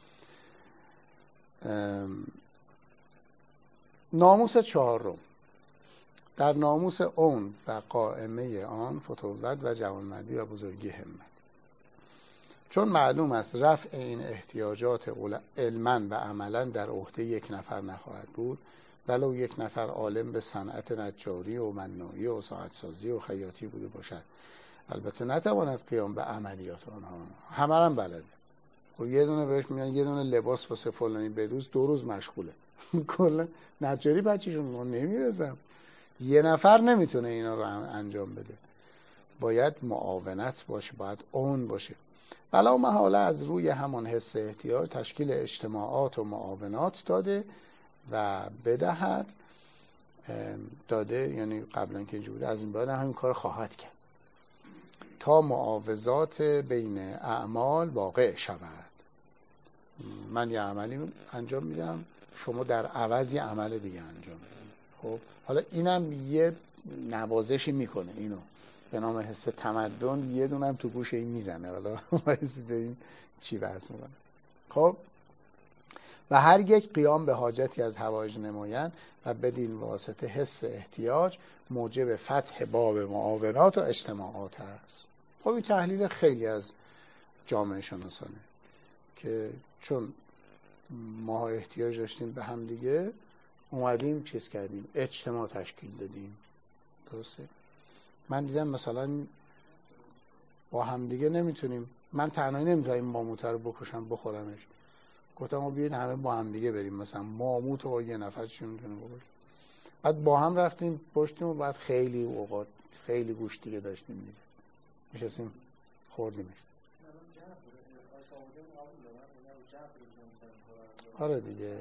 ناموس چهارم. در ناموس اون و قائمه آن فتوت و جوانمردی و بزرگی همت. چون معلوم است رفع این احتیاجات علما و عملا در عهده یک نفر نخواهد بود، ولو یک نفر عالم به صنعت نجاری و مناعی و ساعتسازی و خیاطی بوده باشد. البته نتواند قیام به عملیات آنها، همه هم بلده. خب یه دونه بهش میگن یه دونه لباس واسه فلانی بروز 2 روز مشغوله، کلا نجاری بچه‌شون نمیرسم. یه نفر نمیتونه اینا رو انجام بده، باید معاونت باشه، باید اون باشه. بلا محاله از روی همان حس احتیاج تشکیل اجتماعات و معاونات داده و بدهد داده، یعنی قبلا که اینجوری بوده از این بعد همین کار خواهد کرد تا معاوضات بین اعمال واقع شود. من یه عملی انجام میدم، شما در عوض یه عمل دیگه انجام میدید. خب حالا اینم یه نوازشی میکنه، اینو به نام حس تمدن یه دونم تو گوش این میزنه، حالا وایسید این چی بحث میکنه. خب و هر یک قیام به حاجتی از حوایج نمایند و بدین واسطه حس احتیاج موجب فتح باب معاونات و اجتماعات است. خب این تحلیل خیلی از جامعه شناسانه که چون ما احتیاج داشتیم به هم دیگه اومدیم چیز کردیم، اجتماع تشکیل دادیم. درسته؟ من دیدم مثلا با هم دیگه نمیتونیم، من تنهایی نمیتونم این ماموت رو بکشم بخورمش. گفتم ما بیاید همه با هم دیگه بریم، مثلا ماموت رو یه نفر چی میتونه بکشه. بعد با هم رفتیم پشتیم و بعد خیلی اوقات خیلی گوشت دیگه داشتیم دیگه میشستیم خوردیمش. آره دیگه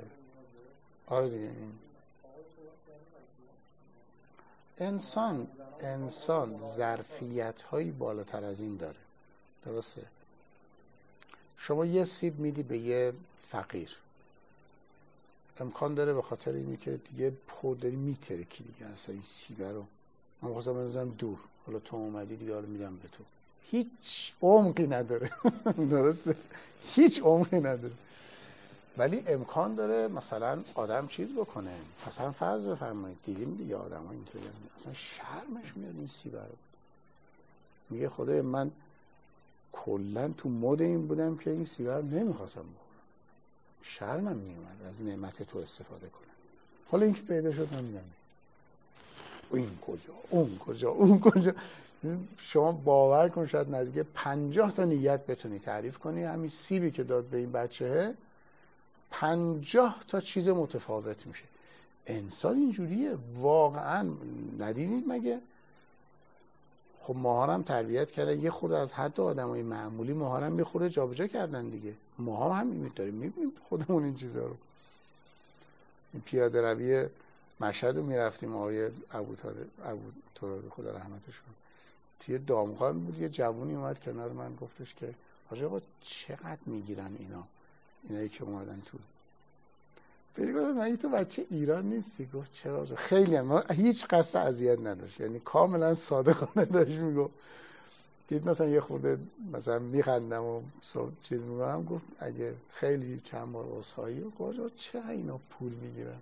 انسان ظرفیت هایی بالاتر از این داره. درسته؟ شما یه سیب میدی به یه فقیر، امکان داره به خاطر اینی که دیگه پودری میترکی دیگه اصلا این سیبه رو من خواستم بزنم دور، حالا تو اومدی دیگه رو میدم به تو، هیچ عمقی نداره. درسته؟ هیچ عمقی نداره. ولی امکان داره مثلا آدم چیز بکنه، مثلا فرض بفرمایید دیدیم دیگه آدم ها اینطوری اصلا شرمش میاد این سیبه رو، میگه خدای من کلن تو مد این بودم که این سیبه رو نمیخواستم بخورم، شرمم میومد از نعمت تو استفاده کنم، حالا اینکه پیدا شد من میدم این کجا اون کجا. شما باور کن شاید نزدیک 50 تا نیت بتونی تعریف کنی، همین سیبی که داد به این بچهه 50 تا چیز متفاوت میشه. انسان اینجوریه واقعا، ندیدید مگه؟ خب ماها هم تربیت کردن یه خورده از حد آدمای معمولی، ماها هم یه خورده جابجا کردن دیگه. ماها هم می‌داریم میبینیم خودمون این چیزا رو. این پیاده روی مشهد رو میرفتیم، آقای ابوطرابی خدا رحمتش کنه، توی دامغان بود یه جوونی اومد کنار من گفتش که حاج آقا چقدر میگیرن اینایی که اومدن تو. فکر کنم من تو بچه ایران نیستی؟ گفت چرا؟ خیلی هم هیچ قصد اذیت نداشت، یعنی کاملا صادقانه داشت میگفت. دید مثلا یه خورده مثلا میخندم و چیز میکنم، گفت اگه خیلی چند بار عذرخواهی و گفت چرا اینا پول میگیرن؟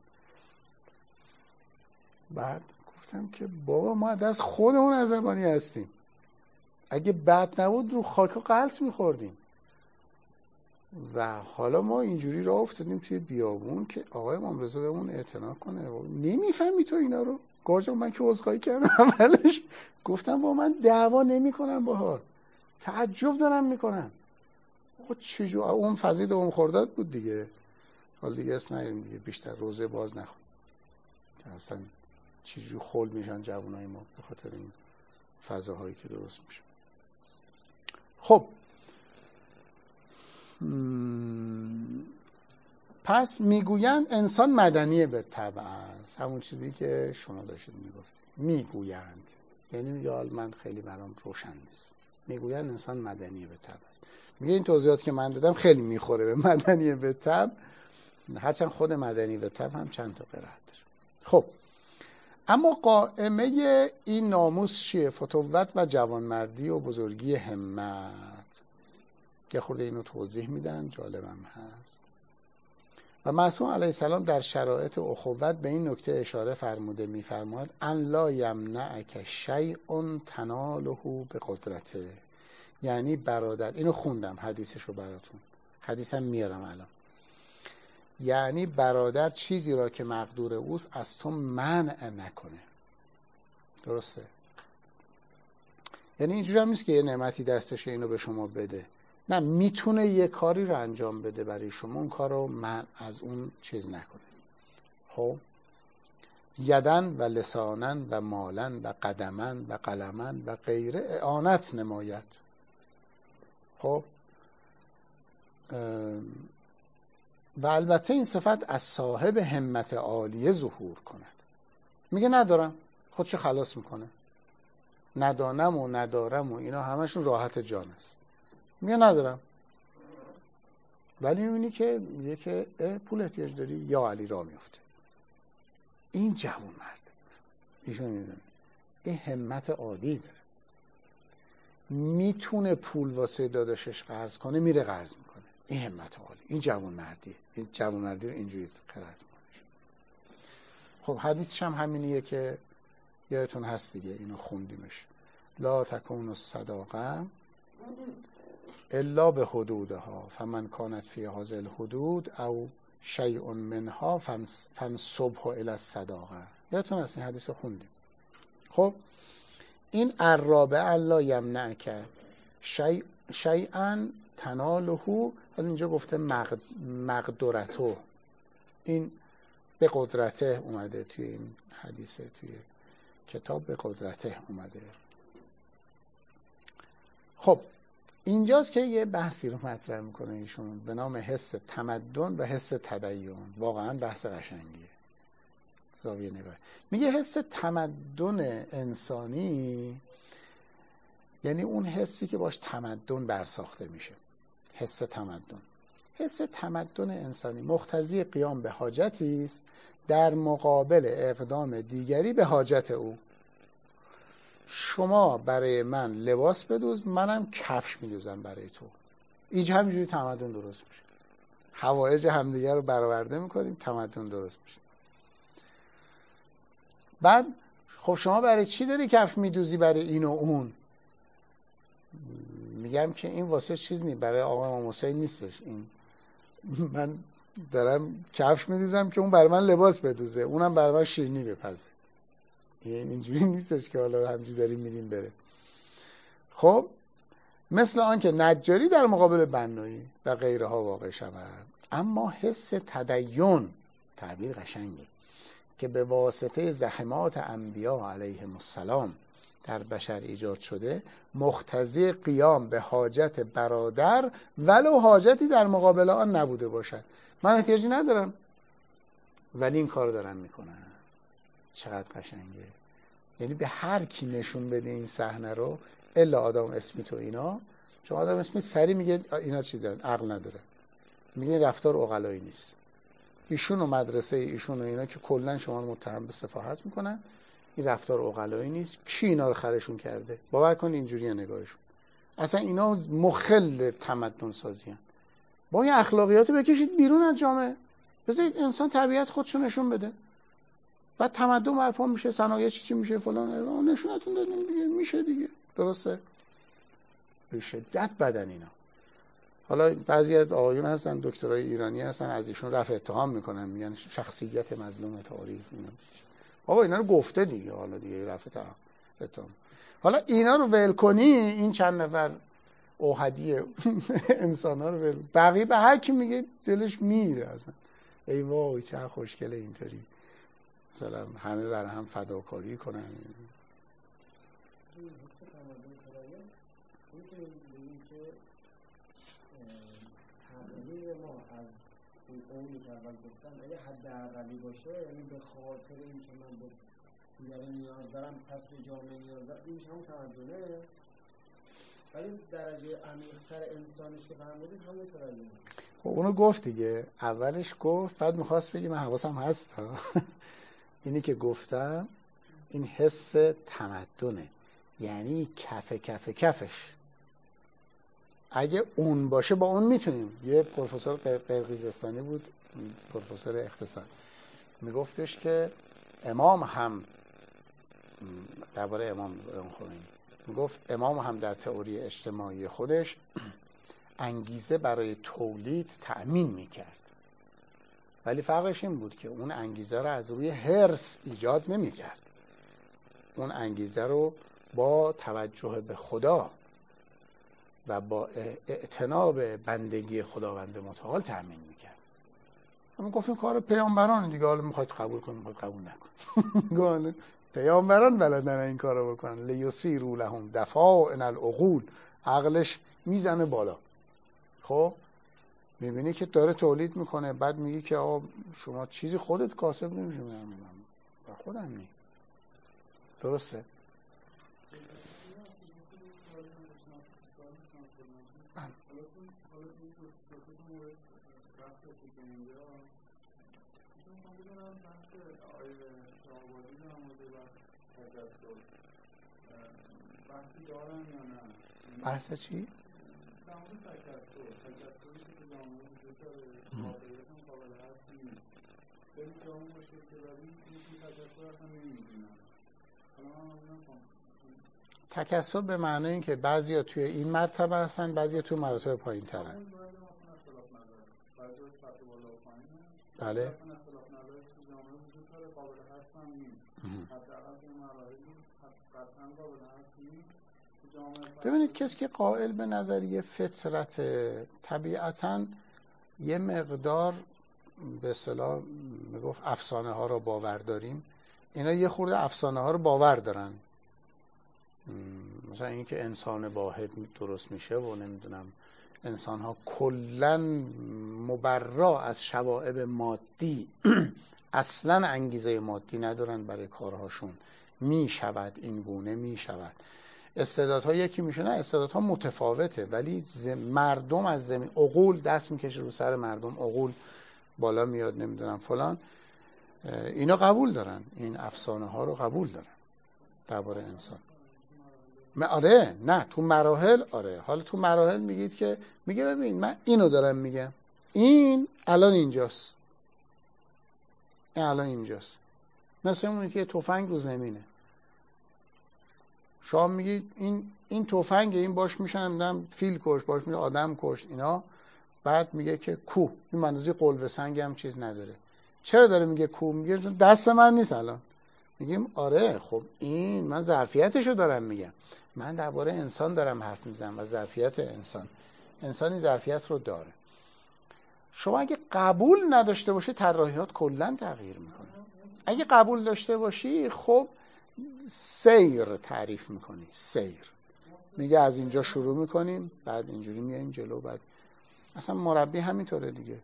بعد گفتم که بابا ما دست خودمون عصبانی هستیم، اگه بد نبود رو خاک غلط میخوردیم و حالا ما اینجوری راه افتادیم توی بیابون که آقای امام رضا بهمون اعتنا کنه. نمیفهمی تو اینا رو؟ گاجا من که عذرخواهی کردم اولش، گفتم با من دعوا نمی کنم باهات، تعجب دارم میکنم چجور اون فضیل اون خورداد بود دیگه. حالا دیگه اسم نگیریم دیگه، بیشتر روزه باز نخون که اصلا چجور خل میشن جوانای ما به خاطر این فضاهایی که درست میشه. خب پس میگویند انسان مدنی به طبع است، همون چیزی که شما داشتید میگفتید. میگویند یعنی میگه حال من خیلی برام روشن نیست. میگویند انسان مدنی به طبع است. میگه این توضیحات که من دادم خیلی میخوره به مدنی به طبع، هرچند خود مدنی به طبع هم چند تا قرائت داره. خب اما قائمه این ناموس چیه؟ فتوت و جوانمردی و بزرگی همت. یه خورده اینو توضیح میدن، جالبم هست. و معصوم علیه السلام در شرایط اخوت به این نکته اشاره فرموده، میفرماید ان لا یمنعک شیء تناله به قدرته. یعنی برادر، اینو خوندم حدیثشو براتون، حدیثم میارم الان. یعنی برادر چیزی را که مقدور اوست از تو منع نکنه. درسته؟ یعنی اینجوری هم نیست که یه نعمتی دستشه اینو به شما بده، نه، میتونه یه کاری رو انجام بده برای شما، اون کار رو من از اون چیز نکنه. خب یدن و لسانن و مالن و قدمن و قلمن و غیره اعانت نماید. خب و البته این صفت از صاحب همت عالیه ظهور کند. میگه ندارم، خودشو خلاص میکنه، ندانم و ندارم و اینا همشون راحت جان است. میگه ندارم، ولی میبینی که میگه که پول احتیاج داری، یا علی را میفته. این جوان مرد، ایشون میدونه این همت عالی داره، میتونه پول واسه داداشش قرض کنه، میره قرض میکنه. این همت عالی، این جوانمردی، این جوانمردی رو اینجوری قرائت می‌کنه. خب حدیثش هم همینیه که یادتون هست دیگه، اینو خوندیمش. لا تکون الصداقه الا به حدودها فمن کانت فی هذه الحدود او شیء منها فانسبه الی الصداقه. یادتون هست این حدیث رو خوندیم. خب این الرابع لا یمنعک شیئا تناله، حالا اینجا گفته مقدرته، این به قدرته اومده توی این حدیثه، توی کتاب به قدرته اومده. خب اینجاست که یه بحثی رو مطرح میکنه ایشون به نام حس تمدن و حس تدین. واقعا بحث قشنگیه، زاویه نگاه. میگه حس تمدن انسانی یعنی اون حسی که باش تمدن برساخته میشه. حس تمدن انسانی مقتضی قیام به حاجتی است در مقابل اقدام دیگری به حاجت او. شما برای من لباس بدوز، منم کفش میدوزم برای تو. اینجا همینجوری تمدن درست میشه. حوایج همدیگه رو برآورده میکنیم، تمدن درست میشه. بعد خب شما برای چی داری کفش میدوزی برای این و اون؟ میگم که این واسه چیز نیست، برای آقا امام حسین نیستش. این من دارم کفش میدوزم که اون برای من لباس بدوزه، اونم برای من شیرینی بپزه. اینجوری نیستش که حالا همجوری داریم میدیم بره. خب مثل آن که نجاری در مقابل بنایی و غیرها واقع شود. اما حس تدین، تعبیر قشنگی، که به واسطه زحمات انبیا علیهم السلام در بشر ایجاد شده، مقتضی قیام به حاجت برادر ولو حاجتی در مقابل آن نبوده باشد. من احتیاجی ندارم ولی این کار دارم میکنم. چقدر قشنگه. یعنی به هر کی نشون بده این صحنه رو، الا آدم اسمیت و اینا، چون آدم اسمیت سری میگه اینا چیزن، عقل نداره، میگه این رفتار عقلایی نیست. ایشون و مدرسه ایشون و اینا که کلا شما رو متهم به سفاهت میکنن، این رفتار عقلایی نیست. کی اینا رو خرشون کرده؟ باور کن اینجوریه نگاهشون. اصلا اینا مخل تمدن سازی هن. با این اخلاقیات بکشید بیرون از جامعه، بذارید انسان طبیعت خودشو نشون بده، بعد تمدن برپا میشه، صنایع چی میشه، فلان. نشونتون دادیم دیگه، میشه دیگه. درسته؟ به شدت بدن اینا. حالا بعضی از آقایون هستن دکترای ایرانی هستن، از ایشون رفع اتهام میکنن، میگن شخصیت مظلوم تاریخ. بابا اینا رو گفته دیگه، حالا دیگه رفع اتهام. حالا اینا رو ول کنی، این چند نفر اوحدی انسانا رو ول، بقیه به هر کی میگه دلش میره اصلا. ای وای چه خوشگله اینطوری مثلا همه برای هم فداکاری کنن. تغییر ما از اون قومی که اول گفتم اگه حداقلی باشه، یعنی به خاطر اینکه من به دیگران نیاز دارم پس به جامعه نیاز دارم، این همون تمدنه. ولی درجه عمیق‌تر انسانش که فهمیدیم همون تغییره. خب اونو گفت دیگه، اولش گفت، بعد میخواست بگی من حواسم هست اینی که گفتم این حس تمدنه، یعنی کفش. اگه اون باشه با اون میتونیم. یه پروفسور قرقیزستانی بود، پروفسور اقتصاد، میگفتش که امام هم درباره امام خمینی میگفت امام هم در تئوری اجتماعی خودش انگیزه برای تولید تأمین میکرد، ولی فرقش این بود که اون انگیزه رو از روی حرص ایجاد نمیکرد. اون انگیزه رو با توجه به خدا و با اعتناب بندگی خداوند متعال تأمین میکرد. همون گفت این کار پیامبران دیگه، حالا میخواید قبول کنید میخواید قبول نکنید. پیامبران بلدن این کارو بکنن. لیسیروا لهم دفاعن العقول، عقلش میزنه بالا. خب میبینی که داره تولید میکنه، بعد میگی که آقا شما چیزی خودت کاسب نمیشی، من خودم نی. درسته؟ بحث چی؟ تکثر به معنی این که بعضیا توی این مرتبه هستن، بعضیا توی مراتب پایین ترن. بله. ببینید کسی که قائل به نظریه فطرت، طبیعتاً یه مقدار به اصطلاح میگفت افسانه ها رو باور داریم. اینا یه خورده افسانه ها رو باور دارن، مثلا اینکه انسان واحد درست میشه و نمیدونم انسان ها کلن مبرا از شوائب مادی اصلا انگیزه مادی ندارن برای کارهاشون، میشود این گونه میشود. استعدادها یکی میشه؟ نه، استعدادها متفاوته، ولی مردم از زمین عقول دست میکشه رو سر مردم، عقول بالا میاد، نمیدونم فلان، اینا قبول دارن، این افسانه ها رو قبول دارن درباره انسان. آره نه تو مراحل، آره حالا تو مراحل میگید که میگه ببین من اینو دارم میگم، این الان اینجاست، این الان اینجاست، مثل اونی که تفنگ رو زمینه، شما میگید این تفنگه، این باش میشن نمیدونم فیل کش، باش میشه آدم کش اینا، بعد میگه که کو، این منوزی قلب سنگ هم چیز نداره. چرا داره میگه کو؟ میگه چون دست من نیست الان. میگیم آره خب این من ظرفیتشو دارم میگم، من درباره انسان دارم حرف میزنم و ظرفیت انسان این ظرفیت رو داره. شما اگه قبول نداشته باشی طراحیات کلا تغییر میکنه. اگه قبول داشته باشی خب سیر تعریف میکنی، سیر میگه از اینجا شروع میکنیم بعد اینجوری میایم جلو، بعد اصلا مربی همینطوره دیگه.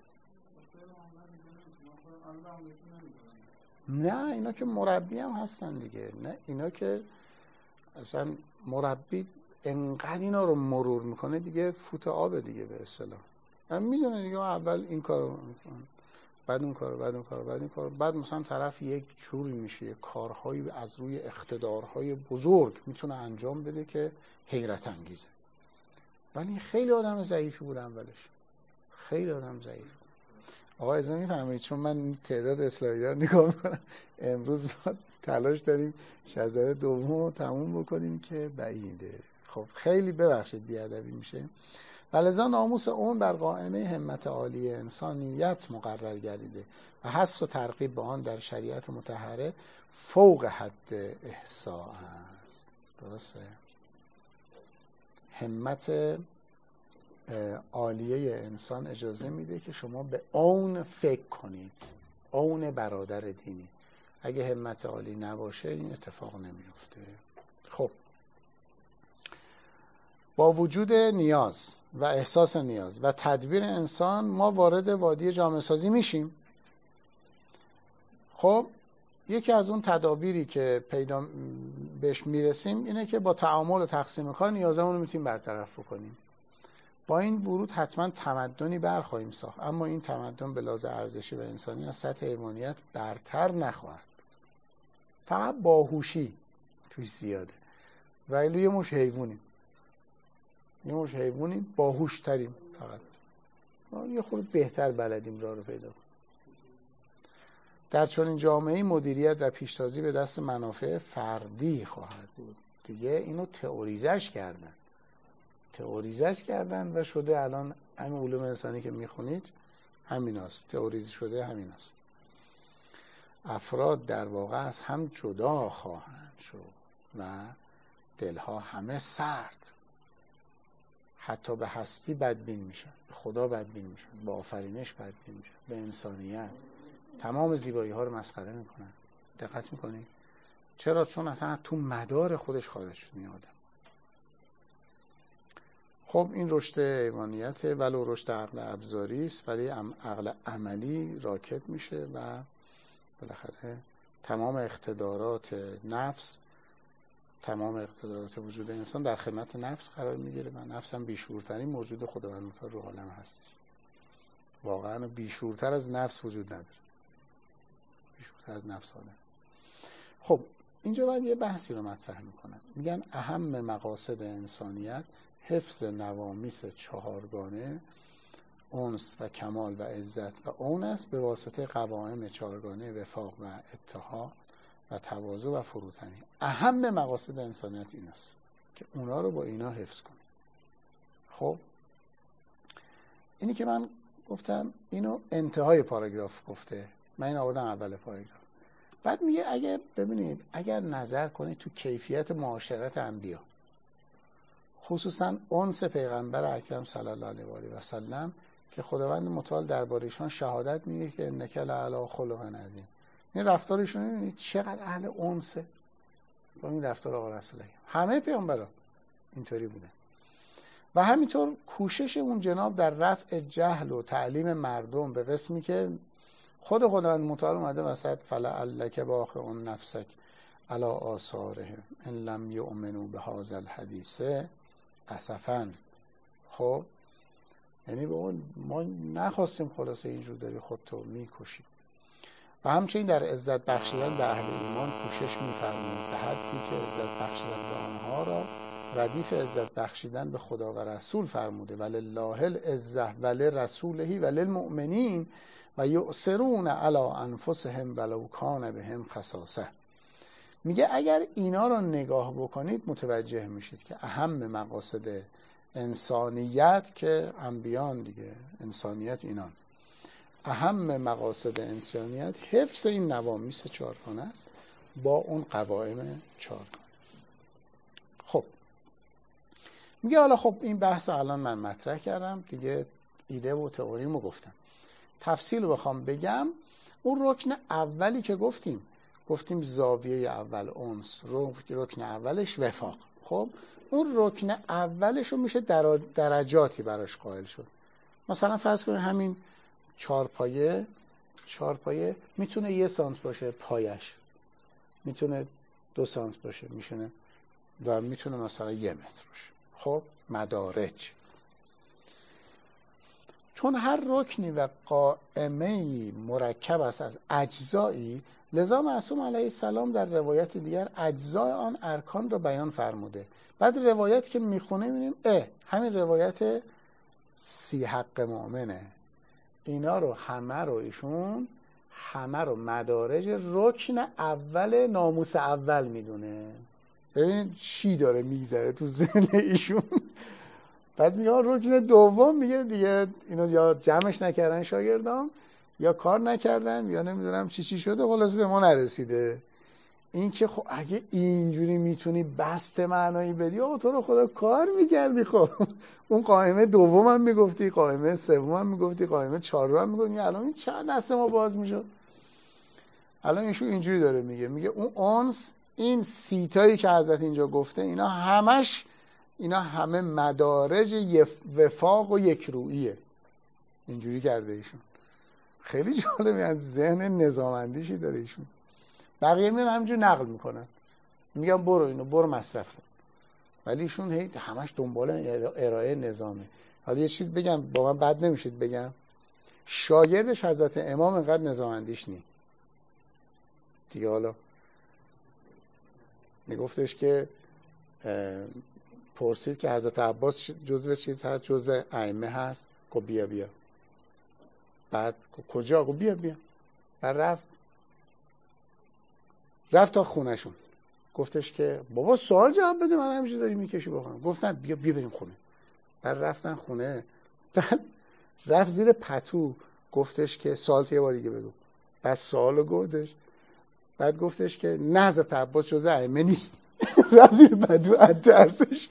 نه اینا که مربی هم هستن دیگه، نه اینا که اصلا مربی انقدر اینا رو مرور میکنه دیگه فوت آبه دیگه به اصطلاح. من میدونه دیگه اول این کارو بعد اون کارو بعد اون کارو بعد این کارو، بعد مثلا طرف یک جوری میشه، یک کارهایی از روی اقتدارهای بزرگ میتونه انجام بده که حیرت انگیزه. ولی خیلی آدم ضعیفی بود اولش، خیلی آدم ضعیف. آقا اجازه میفرمایید چون من تعداد اسلایدر نگاه میکنم امروز ما تلاش داریم شذر دوم رو تموم بکنیم که بعیده. خب خیلی ببخشید بیادبی میشه. ولذا ناموس اون بر قائمه همت عالی انسانیت مقرر گردیده و حث و ترغیب به آن در شریعت مطهره فوق حد احصاء است. درسته؟ همت عالیه انسان اجازه میده که شما به اون فکر کنید، اون برادر دینی. اگه همت عالی نباشه این اتفاق نمیفته. خب با وجود نیاز و احساس نیاز و تدبیر انسان ما وارد وادی جامعه سازی میشیم. خب یکی از اون تدابیری که پیدا بهش میرسیم اینه که با تعامل و تقسیم کار نیازمون رو میتونیم برطرف بکنیم. با این ورود حتما تمدنی برخواهیم ساخت، اما این تمدن به لحاظ ارزشی و انسانی از سطح حیوانیت برتر نخواهد. فقط باهوشی توش زیاده ولی یه مش حیوانیم، یه مش حیوانیم باهوش تریم، فقط یه خورده بهتر بلدیم راه رو پیدا کنیم. در چنین جامعه‌ای مدیریت و پیشتازی به دست منافع فردی خواهد بود. دیگه اینو تئوریزش کردن و شده الان همین علوم انسانی که میخونید همیناست، تئوریزه شده همیناست. افراد در واقع از هم جدا خواهند شد و دلها همه سرد، حتی به هستی بدبین میشن، به خدا بدبین میشن، به آفرینش بدبین میشن، به انسانیت، تمام زیبایی ها رو مسخره میکنن. دقت میکنید؟ چرا؟ چون اصلا تو مدار خودش خارج شد این آدم. خب این رشد حیوانیت ولو رشد عقل ابزاری است، ولی عقل عملی راکت میشه و بالاخره تمام اقتدارات نفس، تمام اقتدارات وجود انسان در خدمت نفس قرار میگیره و نفس هم بیشورترین موجود خداوند متعال رو عالم هست. واقعا بیشورتر از نفس وجود نداره، بیشورتر از نفس آدم. خب اینجا باید یه بحثی رو مطرح میکنم. میگن اهم مقاصد انسانیت حفظ نوامیس چهارگانه انس و کمال و عزت و اون است به واسطه قوائم چهارگانه وفاق و اتحاد و تواضع و فروتنی. اهم مقاصد انسانیت این است که اونا رو با اینا حفظ کنیم. خب اینی که من گفتم اینو انتهای پاراگراف گفته، من این آوردم اول پاراگراف. بعد میگه اگه ببینید اگر نظر کنید تو کیفیت معاشرت انبیا، خصوصا انس پیغمبر اکرم صلی الله علیه و آله و سلم که خداوند متعال درباره ایشان شهادت میگه که انک لعلی خلق عظیم. این رفتارشون ببینید چقدر اهل انسه با این رفتار آقا رسول الله. همه پیامبران اینطوری بودن. و همینطور کوشش اون جناب در رفع جهل و تعلیم مردم به قسمی که خداوند متعال اومده وسط فلعلک باخع نفسک علی آثارهم ان لم یؤمنوا بهذا الحدیث اسفا. خب یعنی به اون ما نخواستیم خلاصه اینجور داری خودتو میکشی. و همچنین در عزت بخشیدن به اهل ایمان کوشش می‌فرمایید به حدی که عزت بخشیدن به آنها را ردیف عزت بخشیدن به خدا و رسول فرموده ولله العزة ولرسوله وللمؤمنین و یؤثرون علی انفسهم ولو کان بهم خصاصه. میگه اگر اینا رو نگاه بکنید متوجه میشید که اهم مقاصد انسانیت که انبیان دیگه انسانیت اینان، اهم مقاصد انسانیت حفظ این نوامیس چهارگانه است با اون قوائم چهارگانه. خب میگه حالا خب این بحث الان من مطرح کردم دیگه، ایده و تئوریمو گفتم. تفصیل رو بخوام بگم، اون رکن اولی که گفتیم زاویه اول انس، رکن اولش وفاق. خب اون رکن اولش رو میشه درجاتی براش قائل شد. مثلا فرض کنید همین چارپایه میتونه 1 سانت باشه پایش، میتونه 2 سانت باشه میشونه و میتونه مثلا 1 متر باشه. خب مدارج، چون هر رکنی و قائمه‌ای مرکب است از اجزایی، لذا معصوم علیه السلام در روایت دیگر اجزای آن ارکان را بیان فرموده. بعد روایت که میخونه میبینیم همین روایت 30 حق مؤمنه، اینا رو ایشون همه رو مدارج رکن اول ناموس اول میدونه. ببینید چی داره میگذره تو ذهن ایشون. بعد میگه رکن دوم، میگه دیگه اینو یا جمعش نکردن شاگردام یا کار نکردن یا نمیدونم چی شده، خلاص به ما نرسیده. این که خب اگه اینجوری میتونی بست معنایی بدی آقا تو رو خدا کار میکردی. خب اون قائمه دوم هم میگفتی، قائمه سوم هم میگفتی، قائمه چهارم هم میگفتی، الان این چند دست ما باز میشد. الان ایشون اینجوری داره میگه اون انس، این سیتایی که حضرت اینجا گفته اینا همه مدارج وفاق و یکروییه. اینجوری کرده ایشون. خیلی جالبه، از ذهن نظامندیشی داره ایشون. بقیه میرن همینجور نقل میکنن، میگن برو مصرف کن، ولی ایشون همش دنبال ارائه نظامه. حالا یه چیز بگم، با من بد نمیشید بگم، شاگردش حضرت امام اینقدر نظامندیش نی دیگه. حالا میگفتش که پرسید که حضرت عباس جزو چیز هست، جزو ائمه هست، گو بیا. بعد کجا؟ گو بیا. بعد رفت تا خونهشون، گفتش که بابا سوال جواب بده، من همیشه داری میکشی بخونم. گفتن بیا بریم خونه. بعد رفتن خونه، بعد رفت زیر پتو، گفتش که سوال یه بار دیگه بگو. بعد سوالو گفتش، بعد گفتش که نه حضرت عباس جزء ائمه نیست. رفت زیر پتو ادرسش.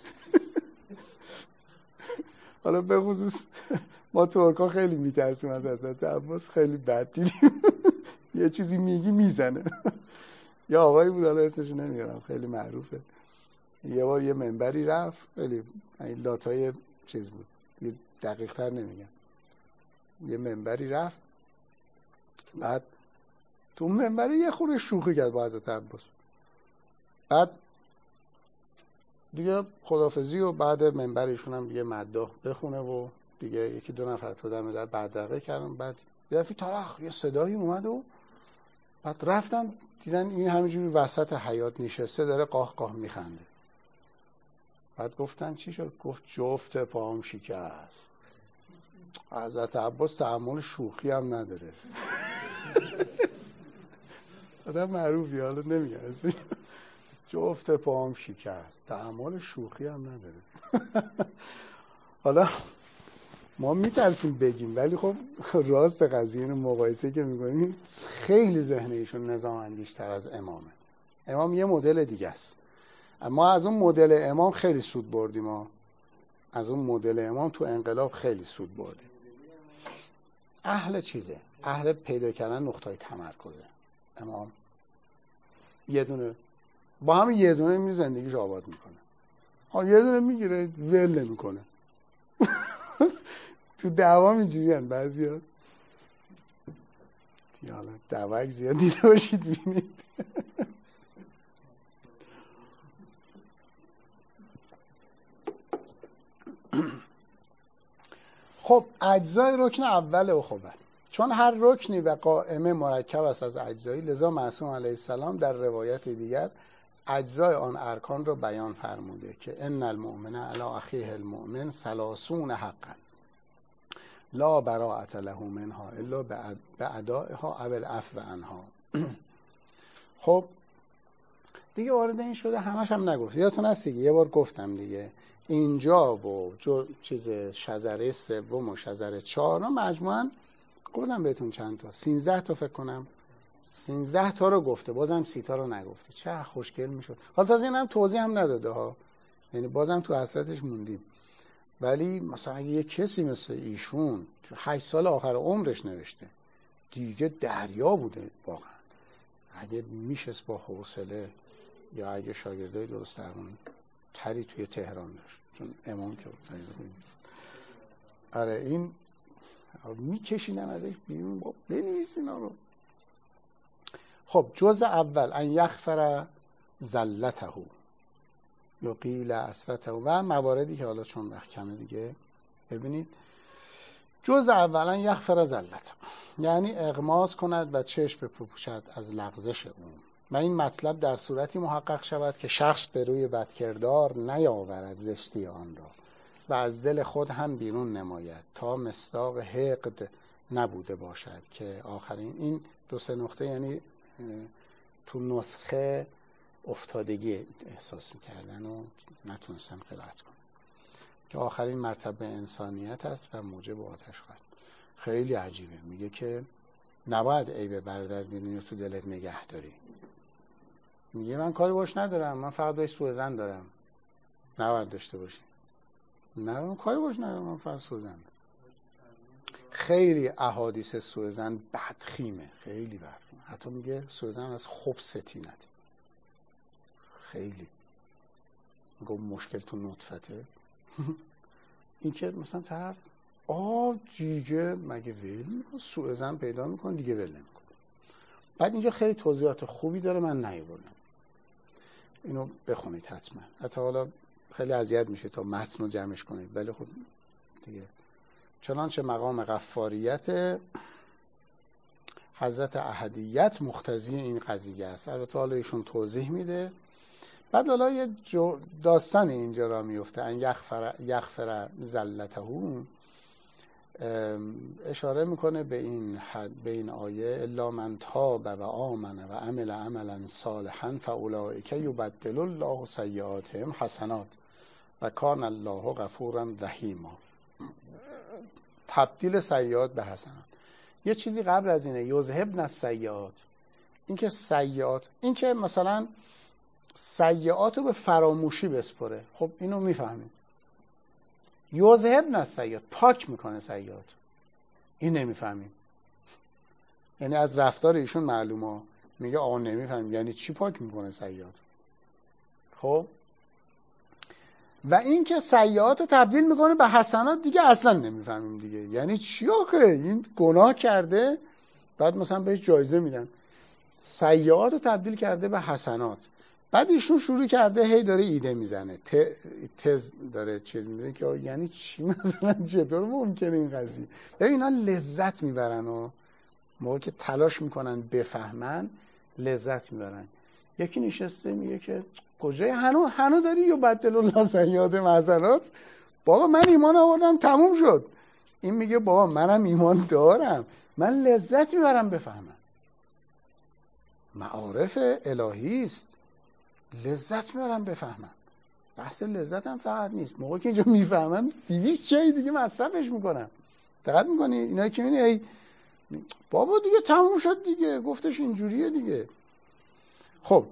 حالا به خصوص ما ترکا خیلی میترسیم از حضرت عباس، خیلی بد دیدیم. یه چیزی میگی میزنه. یا آقایی بود، حالا اسمشو نمیارم، خیلی معروفه. یه بار یه منبری رفت، خیلی لاتای چیز بود، یه دقیق تر نمیگم. یه منبری رفت، بعد تو منبری یه خورده شوخی کرد با حضرت عباس. بعد دیگه خداحافظی و بعد منبرشون هم دیگه مداح بخونه و دیگه 1-2 نفر تو دم در بدرقه کردن. بعد یه دفعه یه صدایی اومد و بعد رفتن دیدن این همینجوری وسط حیاط نشسته داره قاه قاه میخنده. بعد گفتن چی شد؟ گفت جفت پاهم شکست. حضرت عباس تحمل شوخی هم نداره. آدم معروفی، حالا نمیگم اسمش، جفت پاهم شکست، تحمل شوخی هم نداره. حالا ما میترسیم بگیم، ولی خب راست قضیه اینو مقایسه که میکنیم خیلی ذهن ایشون نظام اندیش‌تر از امامه. امام یه مدل دیگه است. ما از اون مدل امام خیلی سود بردیم. ما از اون مدل امام تو انقلاب خیلی سود بردیم. اهل چیزه، اهل پیدا کردن نقطه تمرکزه. امام یه دونه با همین یه دونه می زندگیش آباد میکنه. یه دونه میگیره ول نمیکنه. تو دعوا اینجوری هستن بعضیا. حالا دعوا زیاد دیده باشید ببینید. خب اجزای رکن اول اخوت، چون هر رکنی و قائمه مرکب است از اجزایی، لذا معصوم علیه السلام در روایت دیگر اجزای آن ارکان را بیان فرموده که ان المؤمن علی اخیه المؤمن 30 حقا لا براءة له منها الا بادائها او العفو عنها. خب دیگه وارد این شده، همش هم نگفت. یادتون هست دیگه یه بار گفتم دیگه، اینجا و چیز شذره سوم و شذره 4 مجموعاً گفتم بهتون چند تا، 13 تا فکر کنم، 13 تا رو گفته، بازم 30 تا رو نگفته. چه خوشگل میشد. حالا تازه اینم توضیح هم نداده ها، یعنی بازم تو حسرتش موندیم. ولی مثلا اگه یه کسی مثل ایشون 8 سال آخر عمرش نوشته، دیگه دریا بوده واقعا. اگه میشست با حوصله، یا اگه شاگردای درست درمون تری توی تهران داشت، چون امام که آره این میکشیدن ازش بیرون، با بنویس اینا رو. خب جزء اول ان یغفر زلته یا قیل اسرته و مواردی که حالا چون وقت کمه دیگه ببینید. جزء اول ان یغفر زلته یعنی اغماض کند و چشم بپوشد از لغزش اون، و این مطلب در صورتی محقق شود که شخص به روی بدکردار نیاورد زشتی آن را و از دل خود هم بیرون نماید تا مصداق حقد نبوده باشد. که آخرین این 2-3 نقطه یعنی تو نسخه افتادگی احساس میکردن و نتونستن قرائت کنن، که آخرین مرتبه انسانیت است و موجب آتش خواهد. خیلی عجیبه، میگه که نباید عیب برادر دینی رو تو دلت نگه داری. میگه من کاری باش ندارم، من فقط بهش سوء ظن دارم. نباید داشته باشی. نه من کاری باش ندارم، من فقط سوء ظن. خیلی احادیث سوء ظن بدخیمه، خیلی بدخیمه. حتی میگه سوء ظن از خبث طینت. خیلی میگه مشکل تو نطفته. این که مثلا طرف دیگه مگه ول میکنه، سوء ظن پیدا میکنه دیگه ول نمیکنه. بعد اینجا خیلی توضیحات خوبی داره، من نیاوردم. اینو بخونید حتما. حتی حالا خیلی اذیت میشه تا متن رو جمعش کنید، ولی خب دیگه چنانچه مقام غفاریت حضرت احدیت مقتضی این قضیه است. البته حالا ایشون توضیح میده. بعد حالا یه داستان اینجا را میفته، ان یغفر زلته، اشاره میکنه به این آیه الا من تاب و آمن و عمل عملا صالحا فاولئک یبدل الله سیئاتهم حسنات و کان الله غفورا رحیما. تبدیل سیئات به حسنات. یه چیزی قبل از اینه، یذهبن السیئات. این که مثلا سیئات رو به فراموشی بسپره، خب اینو میفهمیم. یذهبن السیئات، پاک میکنه سیئات، این نمیفهمیم. یعنی از رفتار ایشون معلومه. میگه آقا نمیفهمیم یعنی چی پاک میکنه سیئات. خب و این که سیئات رو تبدیل میکنه به حسنات دیگه اصلا نمیفهمیم دیگه. یعنی چی آخه؟ این گناه کرده بعد مثلا بهش جایزه میدن، سیئات رو تبدیل کرده به حسنات. بعد ایشون شروع کرده هی داره ایده میزنه، تز داره چیز میده که یعنی چی، مثلا چطور ممکنه این قضیه. اینا لذت میبرن و موقعی که تلاش میکنن بفهمن لذت میبرن. یکی نشسته میگه که کجای هنو داری یبدل الله سیئاتهم حسنات، بابا من ایمان آوردم تموم شد. این میگه بابا منم ایمان دارم، من لذت میبرم بفهمم. معارف الهی است، لذت میبرم بفهمم. بحث لذت هم فقط نیست، موقعی که اینجا میفهمم 200 جای دیگه مصرفش میکنم. دقت میکنی اینا که میبینی بابا دیگه تموم شد دیگه، گفتش اینجوریه دیگه. خب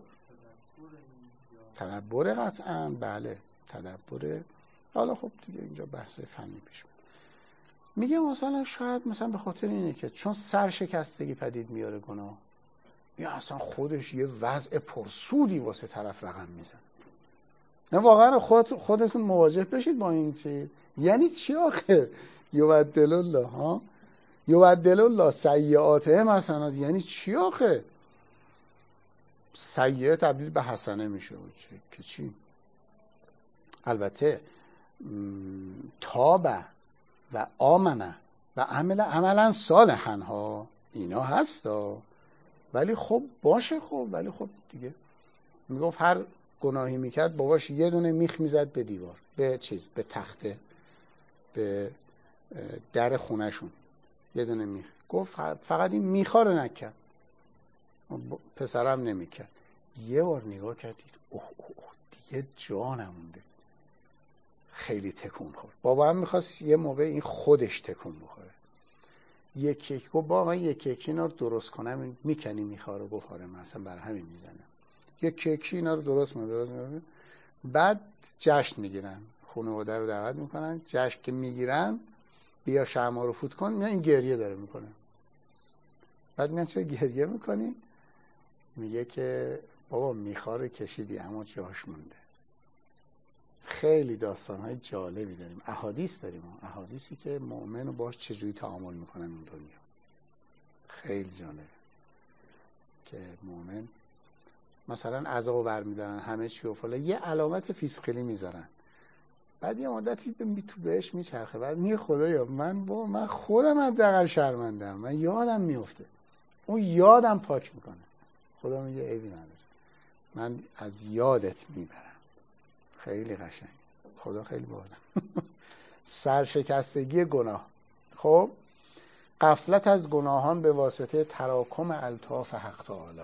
تدبر قطعا بله، تدبر. حالا خب دیگه اینجا بحث فنی پیش میگه مثلا شاید مثلا به خاطر اینه که چون سرشکستگی پدید میاره گناه، یا اصلا خودش یه وضع پرسودی واسه طرف رقم میزن. نه واقعا خودتون مواجه بشید با این چیز. یعنی چی آخه یبدل الله ها، یبدل الله سیئاتهم حسنات، یعنی چی آخه؟ سیئه تبدیل به حسنه میشه که چی؟ البته تاب و آمنه و عملا صالحا ها اینا هستا، ولی خب باشه، خب ولی خب دیگه میگفت هر گناهی میکرد باباش یه دونه میخ میزد به دیوار، به تخته، به در خونهشون یه دونه میخ. گفت فقط این میخا رو نکرد، پسرم نمیکرد. یه بار نگاه کردید اوه دیگه جا نمونده، خیلی تکون خورد. بابا هم میخواست یه موقع این خودش تکون بخوره. یک کیک گفت بابا من یک کیکی اینا رو درست کنم میکنی میخواه رو؟ گفت آره من اصلا برای همین میزنم. یک کیکی اینا رو درست میکنم. بعد جشن میگیرن، خانواده رو دعوت میکنن، جشن که میگیرن بیا شمع رو فوت کن، این گریه داره میکنه. بعد میگن چرا گریه میکنی؟ میگه که بابا میخواه رو کشیدی اما جاش مونده. خیلی داستانهای جالبی داریم، احادیث داریم، احادیثی که مؤمن رو باش چجوری تعامل میکنن اون دنیا. خیلی جالبه که مؤمن مثلا عزا برمیدارن همه چی و فلان، یه علامت فیسقلی میذارن، بعد یه مدتی تو بهش میچرخه، بعد میگه خدایا من خودم حداقل شرمندم، من یادم میفته، اون یادم پاک میکنه. خدا میگه عیبی نداره، من از یادت میبرم. خیلی قشنگ، خدا خیلی باحال. سرشکستگی گناه. خب غفلت از گناهان به واسطه تراکم الطاف حق تعالی.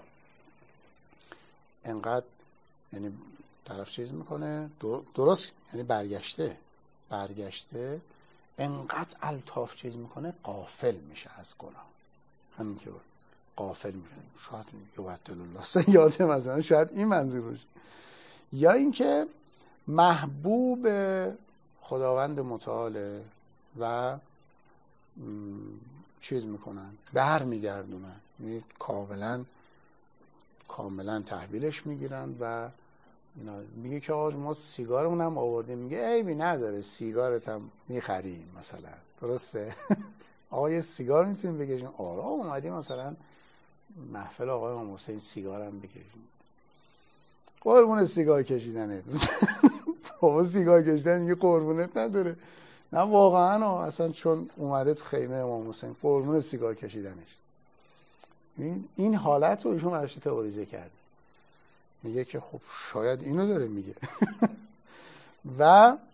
انقدر یعنی طرف چیز میکنه درست، یعنی برگشته انقدر الطاف چیز میکنه غافل میشه از گناه. همین که غافل میشه. شاید یبدل الله سیئاتهم مثلا شاید این منظور باشه، یا اینکه محبوب خداوند متعاله و چیز میکنن برمیگردونن، کاملا تحویلش میگیرن و میگه که آقا ما سیگارمون هم آوردیم، میگه عیبی نداره سیگارت هم میخریم مثلا، درسته؟ آقا یه سیگار میتونیم بکشیم؟ آره اومدیم مثلا محفل آقای امام حسین سیگارم بکشیم. قربون سیگار کشیدنت. بابا سیگار کشیدن میگه قربونت نداره. نه واقعا اصلا چون اومده تو خیمه امام حسین قربون سیگار کشیدنش. این حالت رو ایشون براش تئوریزه کرد. میگه که خب شاید اینو داره میگه. و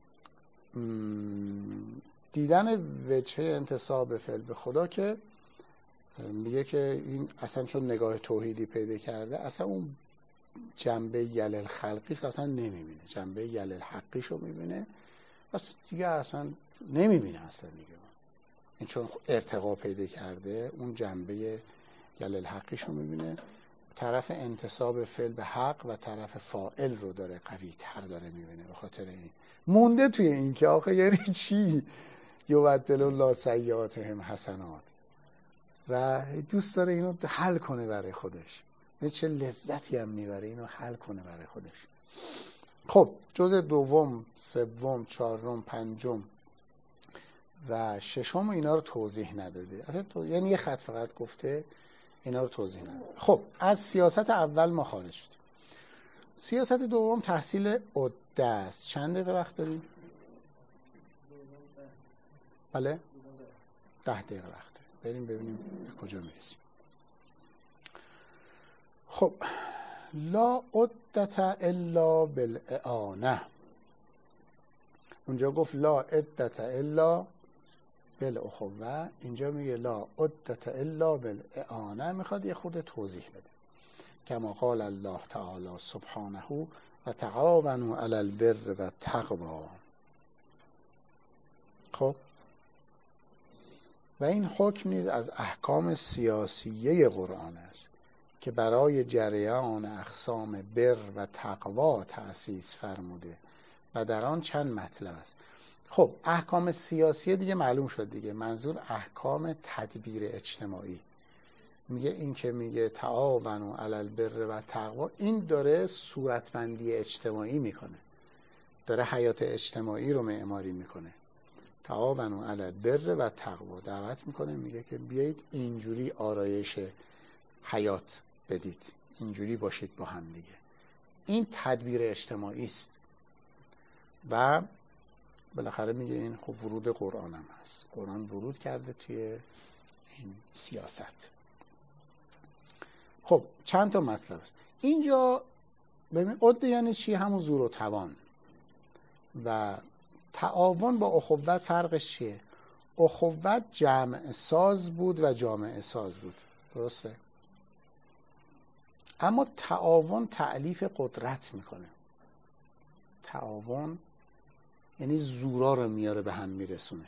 دیدن وجه انتصاب فعل به خدا که میگه که این اصلا چون نگاه توحیدی پیدا کرده اصلا اون جنبه یلل خلقیش اصلا نمیبینه، جنبه یلل حقیش رو میبینه، اصلا دیگه اصلا نمیبینه اصلا دیگه. این چون ارتقا پیدا کرده اون جنبه یلل حقیش رو میبینه، طرف انتصاب فعل به حق و طرف فاعل رو داره قوی تر داره میبینه. به خاطر این مونده توی این که آخه یعنی چی یبدل الله سیئاتهم حسنات، و دوست داره اینو حل کنه برای خودش، چه لذتی هم میبره اینو حل کنه برای خودش. خب جزء دوم، سوم، چهارم، پنجم و ششم اینا رو توضیح نداده، اصلا یعنی یه خط فقط گفته، اینا رو توضیح نداده. خب از سیاست اول ما خارج شدیم. سیاست دوم تحصیل عده است. چند دقیقه وقت داریم؟ بله 10 دقیقه وقت داریم. بریم ببینیم به کجا میرسیم. خب لا عدت الا بالاعانه، اونجا گفت لا عدت الا بالاخوه، اینجا میگه لا عدت الا بالاعانه، میخواد یه خورده توضیح بده. کما قال الله تعالی سبحانه و تعاونوا علی البر و التقوی. خب و این حکم نیز از احکام سیاسیه قرآن است که برای جریان اقسام بر و تقوا تأسیس فرموده و در آن چند مطلب است. خب احکام سیاسیه دیگه معلوم شد دیگه، منظور احکام تدبیر اجتماعی. میگه این که میگه تعاونوا علی البر و تقوا، این داره صورتبندی اجتماعی میکنه، داره حیات اجتماعی رو معماری میکنه. تعاونوا علی البر و تقوا دعوت میکنه، میگه که بیایید اینجوری آرایش حیات بدید، اینجوری باشید با هم دیگه. این تدبیر اجتماعی است و بالاخره میگه این خب ورود قرآن هم هست، قرآن ورود کرده توی این سیاست. خب چند تا مطلب است اینجا. ببین عده یعنی چی؟ همون زور و توان. و تعاون با اخوت فرقش چیه؟ اخوت جمع ساز بود و جامعه ساز بود، درسته؟ اما تعاون تألیف قدرت میکنه. تعاون یعنی زورا رو میاره به هم میرسونه.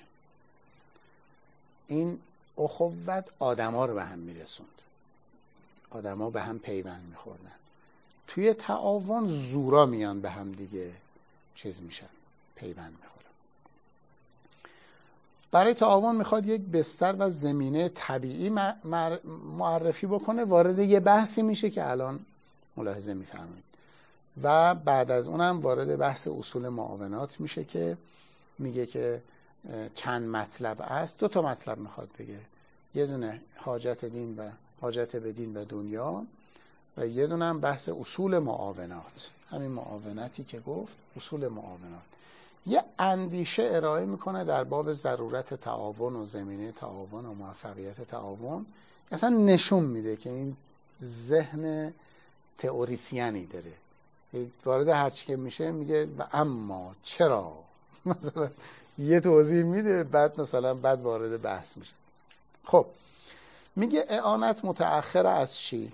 این اخوت آدما رو به هم میرسوند، آدما به هم پیوند میخوردن. توی تعاون زورا میان به هم دیگه چیز میشن، پیوند میخورن. برای تعاون میخواد یک بستر و زمینه طبیعی معرفی بکنه. وارد یه بحثی میشه که الان ملاحظه میفرمایید و بعد از اونم وارد بحث اصول معاونات میشه که میگه که چند مطلب است. 2 تا مطلب میخواد بگه، یه دونه حاجت دین و حاجت به دین و دنیا و یه دونه هم بحث اصول معاونات. همین معاونتی که گفت، اصول معاونات. یه اندیشه ارائه میکنه در باب ضرورت تعاون و زمینه تعاون و موفقیت تعاون. اصلا نشون میده که این ذهن تئوریسیانی داره، وارد هرچی که میشه میگه و اما چرا، مثلا یه توضیح میده، بعد وارد بحث میشه. خب میگه اعانت متأخر از چی؟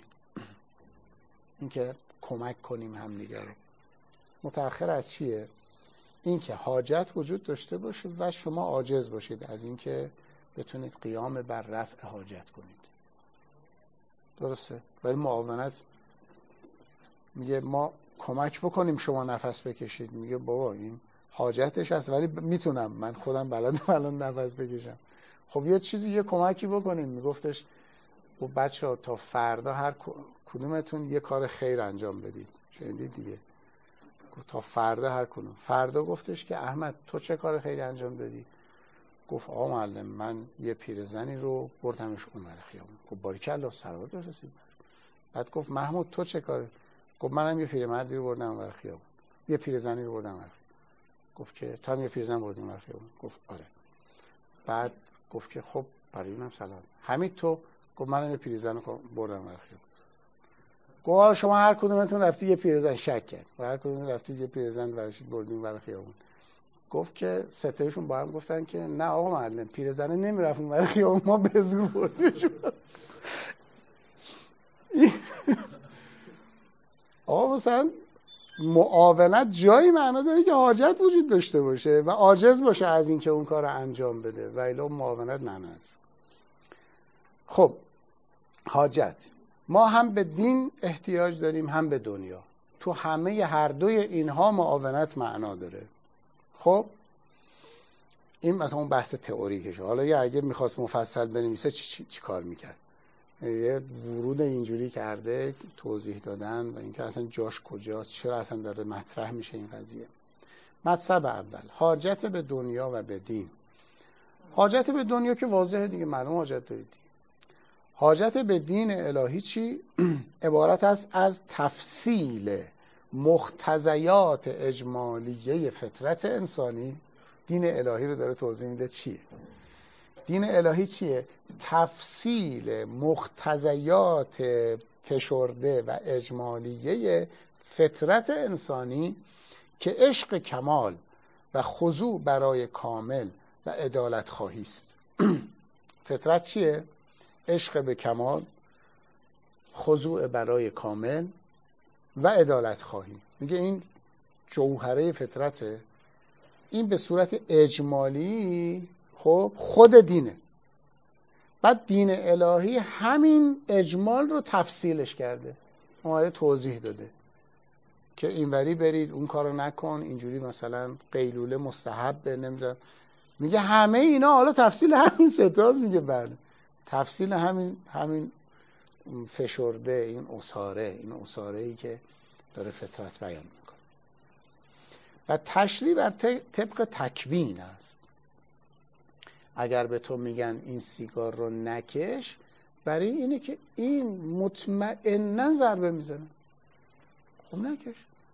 اینکه کمک کنیم همدیگه رو. متأخر از چیه؟ اینکه حاجت وجود داشته باشه و شما عاجز باشید از اینکه بتونید قیام بر رفع حاجت کنید، درسته؟ ولی معاونت میگه ما کمک بکنیم شما نفس بکشید، میگه بابا این حاجتش هست ولی میتونم، من خودم بلدم الان نفس بکشم. خب یه چیزی، یه کمکی بکنین. میگفتش و بچه‌ها تا فردا هر کدومتون یه کار خیر انجام بدید. شنیدید دیگه؟ گفت تا فردا هر کدوم. فردا گفتش که احمد تو چه کار خیری انجام دادی؟ گفت آقا معلم من یه پیرزنی رو بردمش اونور خیابون. گفت باریکلا سواد بفرستید. بعد گفت محمود تو چه کار؟ گفت منم یه پیرمردی رو بردم اونور خیابون، یه پیرزنی رو بردم اونور. گفت که تو هم یه پیرزن بردی اونور خیابون؟ گفت آره. بعد گفت که خب برای اونم سلام. حمید تو؟ گفت منم یه پیرزن رو بردم اونور خیابون. گفت شما هر کدومتون رفتید یه پیرزن شک کرد و هر کدوم رفتید یه پیرزن ورشید بردیم اونور خیابون. گفت که ستایشون با هم گفتن که نه آقا معلم پیرزنه نمیرفت اونور خیابون، ما به زور بردیمش. آقا مثلا معاونت جایی معنا داره که حاجت وجود داشته باشه و عاجز باشه از اینکه اون کار رو انجام بده و الا معاونت نه. خب حاجت، ما هم به دین احتیاج داریم هم به دنیا. تو همه هر دوی اینها معاونت معنا داره. خب این مثلا اون بحث تئوریکشه. حالا یا اگه میخواست مفصل بنویسه چی کار میکرد؟ یه ورود اینجوری کرده، توضیح دادن و اینکه اصلا جاش کجاست، چرا اصلا داره مطرح میشه این قضیه. مطلب اول حاجت به دنیا و به دین. حاجت به دنیا که واضحه دیگه، معلوم حاجت دارید. حاجت به دین الهی چی؟ عبارت است از تفصیل مقتضیات اجمالیه فطرت انسانی. دین الهی رو داره توضیح میده چیه. دین الهی چیه؟ تفصیل مقتضیات فشرده و اجمالیه فطرت انسانی که عشق کمال و خضوع برای کامل و عدالت خواهی است. فطرت چیه؟ عشق به کمال، خضوع برای کامل و عدالت خواهی. میگه این جوهره فطرته. این به صورت اجمالی خب خود دینه. بعد دین الهی همین اجمال رو تفصیلش کرده، اومده توضیح داده که اینوری برید، اون کارو نکن، اینجوری مثلا قیلوله مستحبه، نمیدونم. میگه همه اینا حالا تفصیل همین ستاز. میگه بله، تفصیل همین فشرده، این اساره‌ای که داره فطرت بیان میکنه. و تشریع بر طبق تکوین است. اگر به تو میگن این سیگار رو نکش، برای اینه که این مطمئناً ضربه میزنه. خب نکش.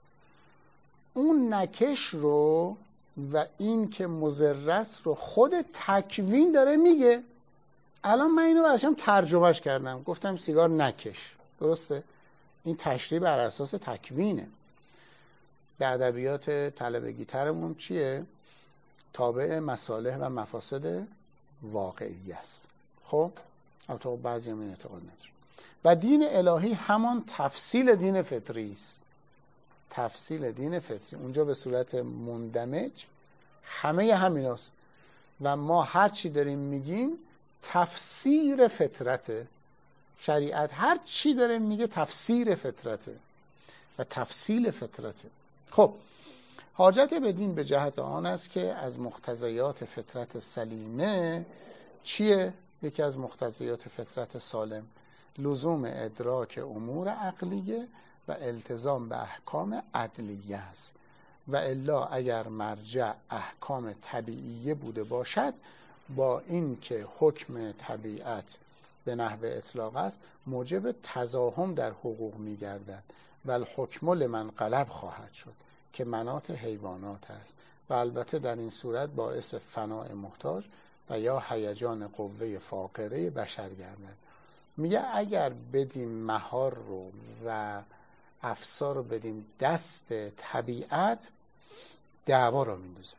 اون نکش رو و این که مضر است رو خود تکوین داره میگه. الان من اینو براشم ترجمهش کردم، گفتم سیگار نکش، درسته؟ این تشریع بر اساس تکوینه. به ادبیات طلبگی ترمون چیه؟ تابع مصالح و مفاسد واقعی است. خب البته بعضی هم این اعتقاد ندارن. و دین الهی همان تفصیل دین فطری است. تفصیل دین فطری اونجا به صورت مندمج همه همیناست و ما هر چی داریم میگیم تفسیر فطرته. شریعت هر چی داره میگه تفسیر فطرته و تفصیل فطرته. خب حاجت به دین به جهت آن است که از مقتضیات فطرت سلیمه چیه؟ یکی از مقتضیات فطرت سالم لزوم ادراک امور عقلیه و التزام به احکام عدلیه است. و الا اگر مرجع احکام طبیعیه بوده باشد، با این که حکم طبیعت به نحو اطلاق است موجب تزاحم در حقوق می‌گردد و الحکم لمن غلب خواهد شد که مناط حیوانات است و البته در این صورت باعث فناء محتاج و یا هیجان قوه فاقره بشر گردد. میگه اگر بدیم مهار رو و افسار رو بدیم دست طبیعت، دعوا رو میندازه.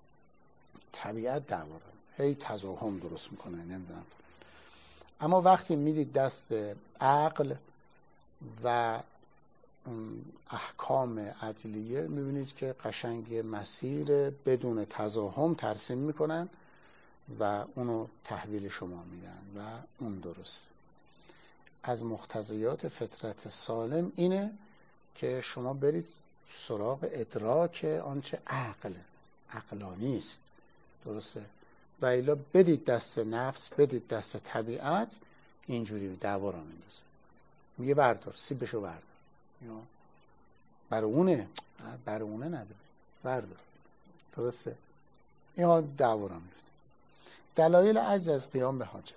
طبیعت دعوا رو هی تزاحم درست میکنه، نمیدونم. اما وقتی میدید دست عقل و احکام عدلیه، میبینید که قشنگ مسیر بدون تزاحم ترسیم میکنن و اونو تحویل شما میدن و اون درست. از مقتضیات فطرت سالم اینه که شما برید سراغ ادراک آنچه عقلانی است، درسته؟ و الا بدید دست نفس، بدید دست طبیعت، اینجوری دعوا رو میندازه. میگه بردار، سیبشو بردار. برای اونه نداره، بردار، درسته؟ این دعوا رو میفته. دلایل عجز از قیام به حاجت.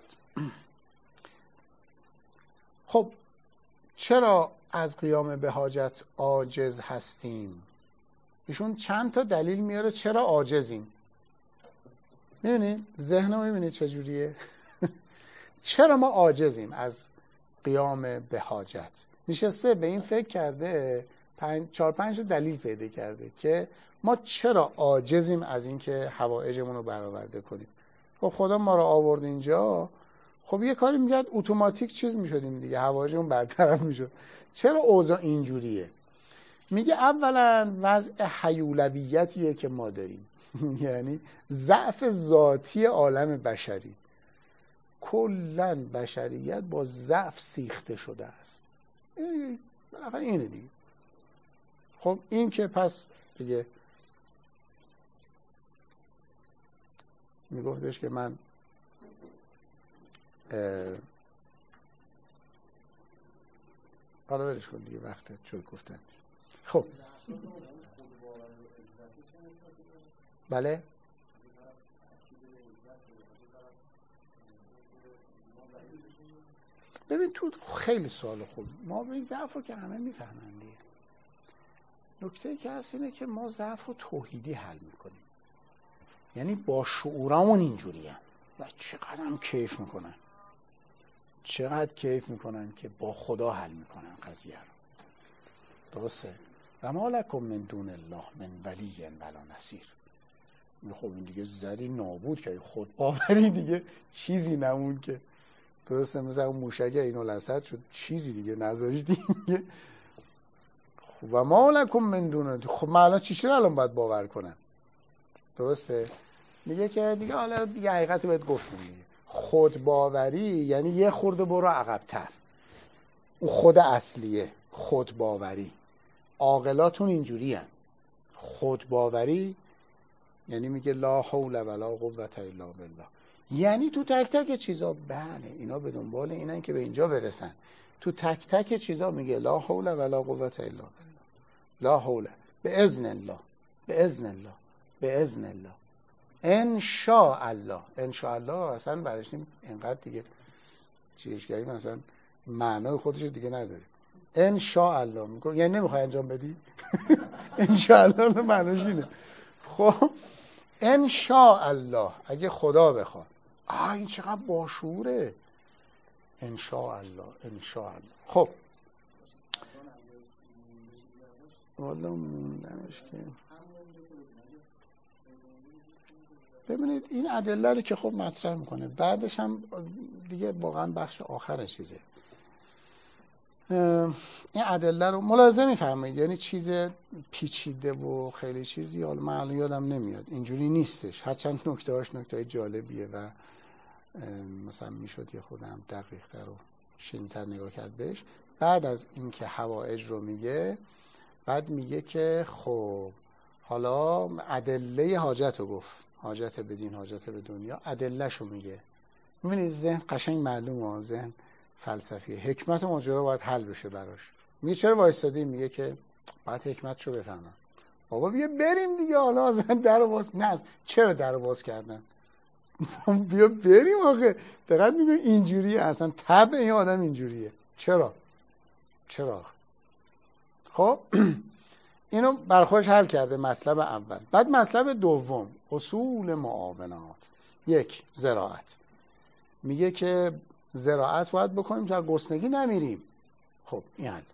خب چرا از قیام به حاجت عاجز هستیم؟ ایشون چند تا دلیل میاره چرا عاجزیم. میبینید ذهن رو میبینید چجوریه؟ چرا ما عاجزیم از قیام به حاجت؟ نشسته به این فکر کرده، 4-5 دلیل پیدا کرده که ما چرا عاجزیم از اینکه حوائجمون رو برآورده کنیم. خب خدا ما رو آورد اینجا، خب یه کاری میگرد اتوماتیک چیز میشدیم دیگه، حوائجمون برطرف میشد. چرا اوضاع اینجوریه؟ میگه اولا وضع حیولویتیه که ما داریم، یعنی ضعف ذاتی عالم بشری. کلن بشریت با ضعف سیخته شده است. بالاخره اینه دیگه. خب این که پس دیگه میگفتش که من حالا برش کن دیگه، وقت چون گفتن. خب بله، ببین تو خیلی سوال خوب. ما به این ضعف رو که همه میفهمن دیگه. نکته که هست اینه که ما ضعف رو توحیدی حل میکنیم، یعنی با شعورامون اینجوری هم. و چقدر هم کیف میکنن، چقدر کیف میکنن که با خدا حل میکنن قضیه رو. درسته؟ و ما لکم من دون الله من ولی ولا نصیر. خب این دیگه زدی نابود که خود باوری دیگه چیزی نمون که. درسته؟ مثلا اون موشک اینو لسد شد، چیزی دیگه نذاری دیگه. و ما لکم من دون، خب من الان چی الان باید باور کنم؟ درسته؟ میگه که دیگه حالا دیگه حقیقت رو بهت گفتم دیگه. خود باوری یعنی یه خورده برو عقب‌تر. اون خود اصلیه خود باوری. عاقلاتون اینجوری هن. خود باوری یعنی میگه لا حول ولا قوة الا بالله. یعنی تو تک تک چیزا بله اینا به دنبال اینن که به اینجا برسن. تو تک تک چیزا میگه لا حول ولا قوة الا بالله. لا حول باذن الله، باذن الله، باذن الله، ان شاء الله. ان شاء الله اصلا برش اینقدر دیگه چیزگری مثلا معنای خودش دیگه نداره. ان شاء الله میگه یعنی نمیخوای انجام بدی. ان شاء الله معنیش اینه. خب ان شاء الله اگه خدا بخواد. این چقدر باشوره. ان شاء الله، ان شاء الله. خب والا موندنش که ببینید این ادله رو که خب مطرح میکنه، بعدش هم دیگه واقعا بخش آخر چیزه. این ادله رو ملاحظه میفرمایید، یعنی چیز پیچیده و خیلی چیزی حالا من الان یادم نمیاد اینجوری نیستش، هرچند نکته‌هاش نکته جالبیه و مثلا میشد یه خودم دقیق‌تر و شیرین‌تر نگاه کرد بهش. بعد از اینکه حوائج رو میگه، بعد میگه که خب حالا ادله حاجت رو گفت، حاجت به دین، حاجت به دنیا، ادله‌ش رو میگه. میبینید ذهن قشنگ معلومه، ذهن فلسفیه، حکمت ماجرا باید حل بشه براش. میگه چرا وایسادی؟ میگه که باید حکمتشو بفهمم. بابا بیا بریم دیگه، حالا اصلا درو باز نه، چرا درو باز کردن؟ بیا بریم آخه. دقیق میگه اینجوریه، اصلا طبع این آدم اینجوریه. چرا خب اینو برخوش حل کرده مطلب اول. بعد مطلب دوم اصول معاونات. یک، زراعت. میگه که زراعت باید بکنیم تا گرسنگی نمیریم. خب این حل.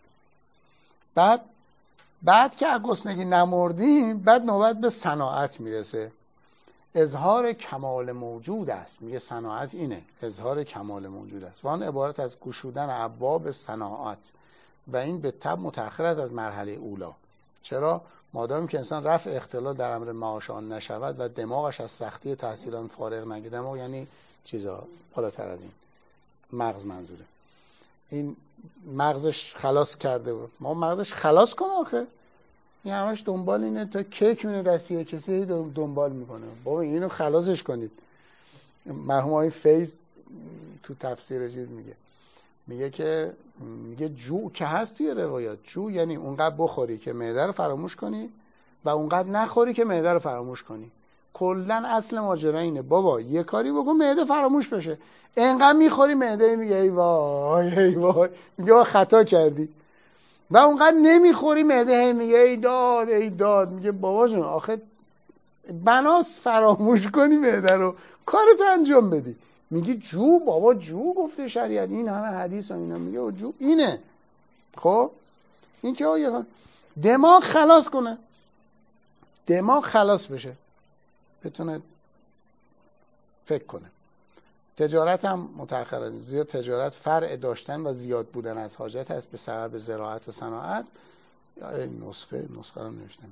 بعد که از گرسنگی نمردیم، بعد نوبت به صناعت میرسه. اظهار کمال موجود است. میگه صناعت اینه، اظهار کمال موجود است و آن عبارت از گشودن ابواب صناعت و این به تبع متأخر است از مرحله اولا. چرا؟ مادامی که انسان رفع اختلال در امر معاش آن نشود و دماغش از سختی تحصیل آن فارغ نگه، دماغ یعنی چیزا بالاتر از این، مغز منظوره، این مغزش خلاص کرده بود. ما مغزش خلاص کنه آخه، این همش دنبال اینه تا کیک میونه دستی کسی دنبال میکنه. بابا اینو خلاصش کنید. مرحوم آقای فیض تو تفسیر چیز میگه که میگه جو که هست توی روایات. جو یعنی اونقدر بخوری که معده رو فراموش کنی و اونقدر نخوری که معده رو فراموش کنی. کلا اصل ماجرا اینه بابا یه کاری بکن معده فراموش بشه. اینقدر میخوری معده میگه ای وای ای وای، میگه خطا کردی. و اونقدر نمیخوری معده میگه ای داد ای داد. میگه بابا جون آخه بناس فراموش کنی معده رو، کارت انجام بدی. میگه جو، بابا جو گفته شریعت، این همه حدیث و اینا، میگه جو اینه. خب این که آیه دماغ خلاص کنه، دماغ خلاص بشه، بتونه فکر کنه. تجارت هم متأخرا زیاد تجارت فرع داشتن و زیاد بودن از حاجت است به سبب زراعت و صناعت. نسخه رو نوشتم.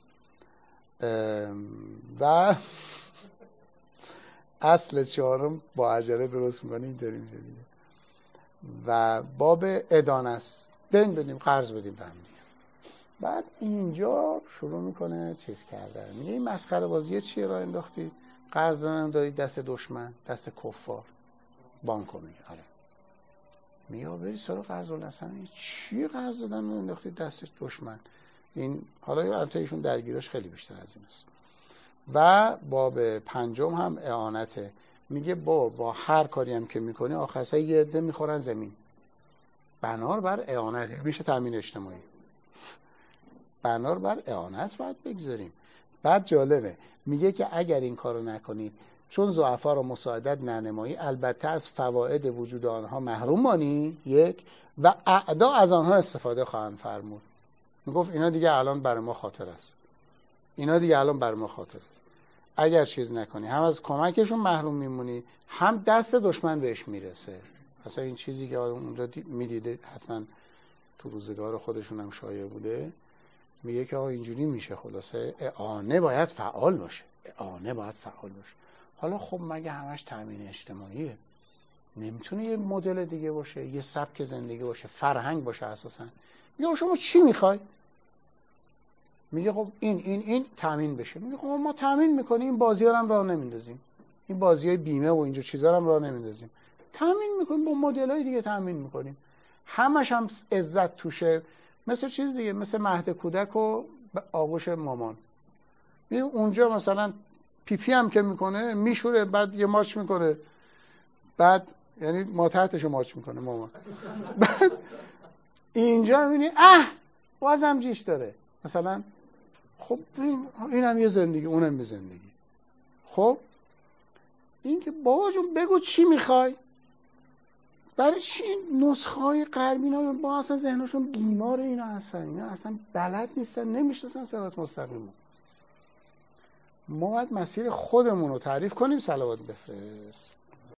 و اصل چهارم با عجله درست میکنه، اینطوری میشه دیگه. و باب ادانه است، دین بدیم قرض بدیم به هم دیگه. بعد اینجا شروع میکنه چیز کردن، میگه این مسخره بازی چیه راه انداختی؟ قرض دادن دادی دست دشمن، دست کفار، بانکو. میگه آره. میگه بری سراغ قرض الحسن، چی قرض دادن انداختی دست دشمن؟ این حالا البته ایشون درگیرش خیلی بیشتر از این است. و باب پنجم هم اعانته. میگه با هر کاری هم که میکنی آخرش یه عده میخورن زمین. بنار بر اعانت میشه تامین اجتماعی، بنار بر اعانت باید بگذاریم. بعد جالبه میگه که اگر این کارو نکنید چون ضعفا را مساعدت ننمایی البته از فواید وجود آنها محروم مانی، یک، و اعدا از آنها استفاده خواهند فرمود. میگفت اینا دیگه الان برای ما خاطر است، اینا دیگه الان برای ما خاطر است. اگر چیز نکنی هم از کمکشون محروم میمونی، هم دست دشمن بهش میرسه. اصلا این چیزی که اونجا میدیده حتما تو روزگار خودشون هم شایع بوده، میگه که آقا اینجوری میشه. خلاصه اعانه باید فعال باشه، اعانه باید فعال باشه. حالا خب مگه همش تامین اجتماعیه؟ نمیتونه یه مدل دیگه باشه، یه سبک زندگی باشه، فرهنگ باشه اساسا؟ میگه شما چی میخوای؟ میگه خب این تامین بشه. میگه خب ما تامین میکنیم، این بازی‌ها رو هم راه نمیندازیم، این بازی‌های بیمه و اینجور چیزا رو هم راه نمیندازیم، تامین میکنیم با مدل‌های دیگه تامین میکنیم. همش هم عزت توشه، مثل چیز دیگه، مثل مهد کودک و آغوش مامان. اونجا مثلا پیپی هم که میکنه میشوره، بعد یه مارچ میکنه، بعد یعنی ما تحتشو مارچ میکنه مامان. بعد اینجا میبینی بازم جیش داره مثلا. خب این هم یه زندگی، اونم یه زندگی. خب این که بابا جون بگو چی میخوای؟ برای چی نسخه های غربی اینا با اصلا ذهنشون بیماره، اینا اصلا بلد نیستن، نمیشناسن صراط مستقیم. ما باید مسیر خودمون رو تعریف کنیم. صلوات بفرست.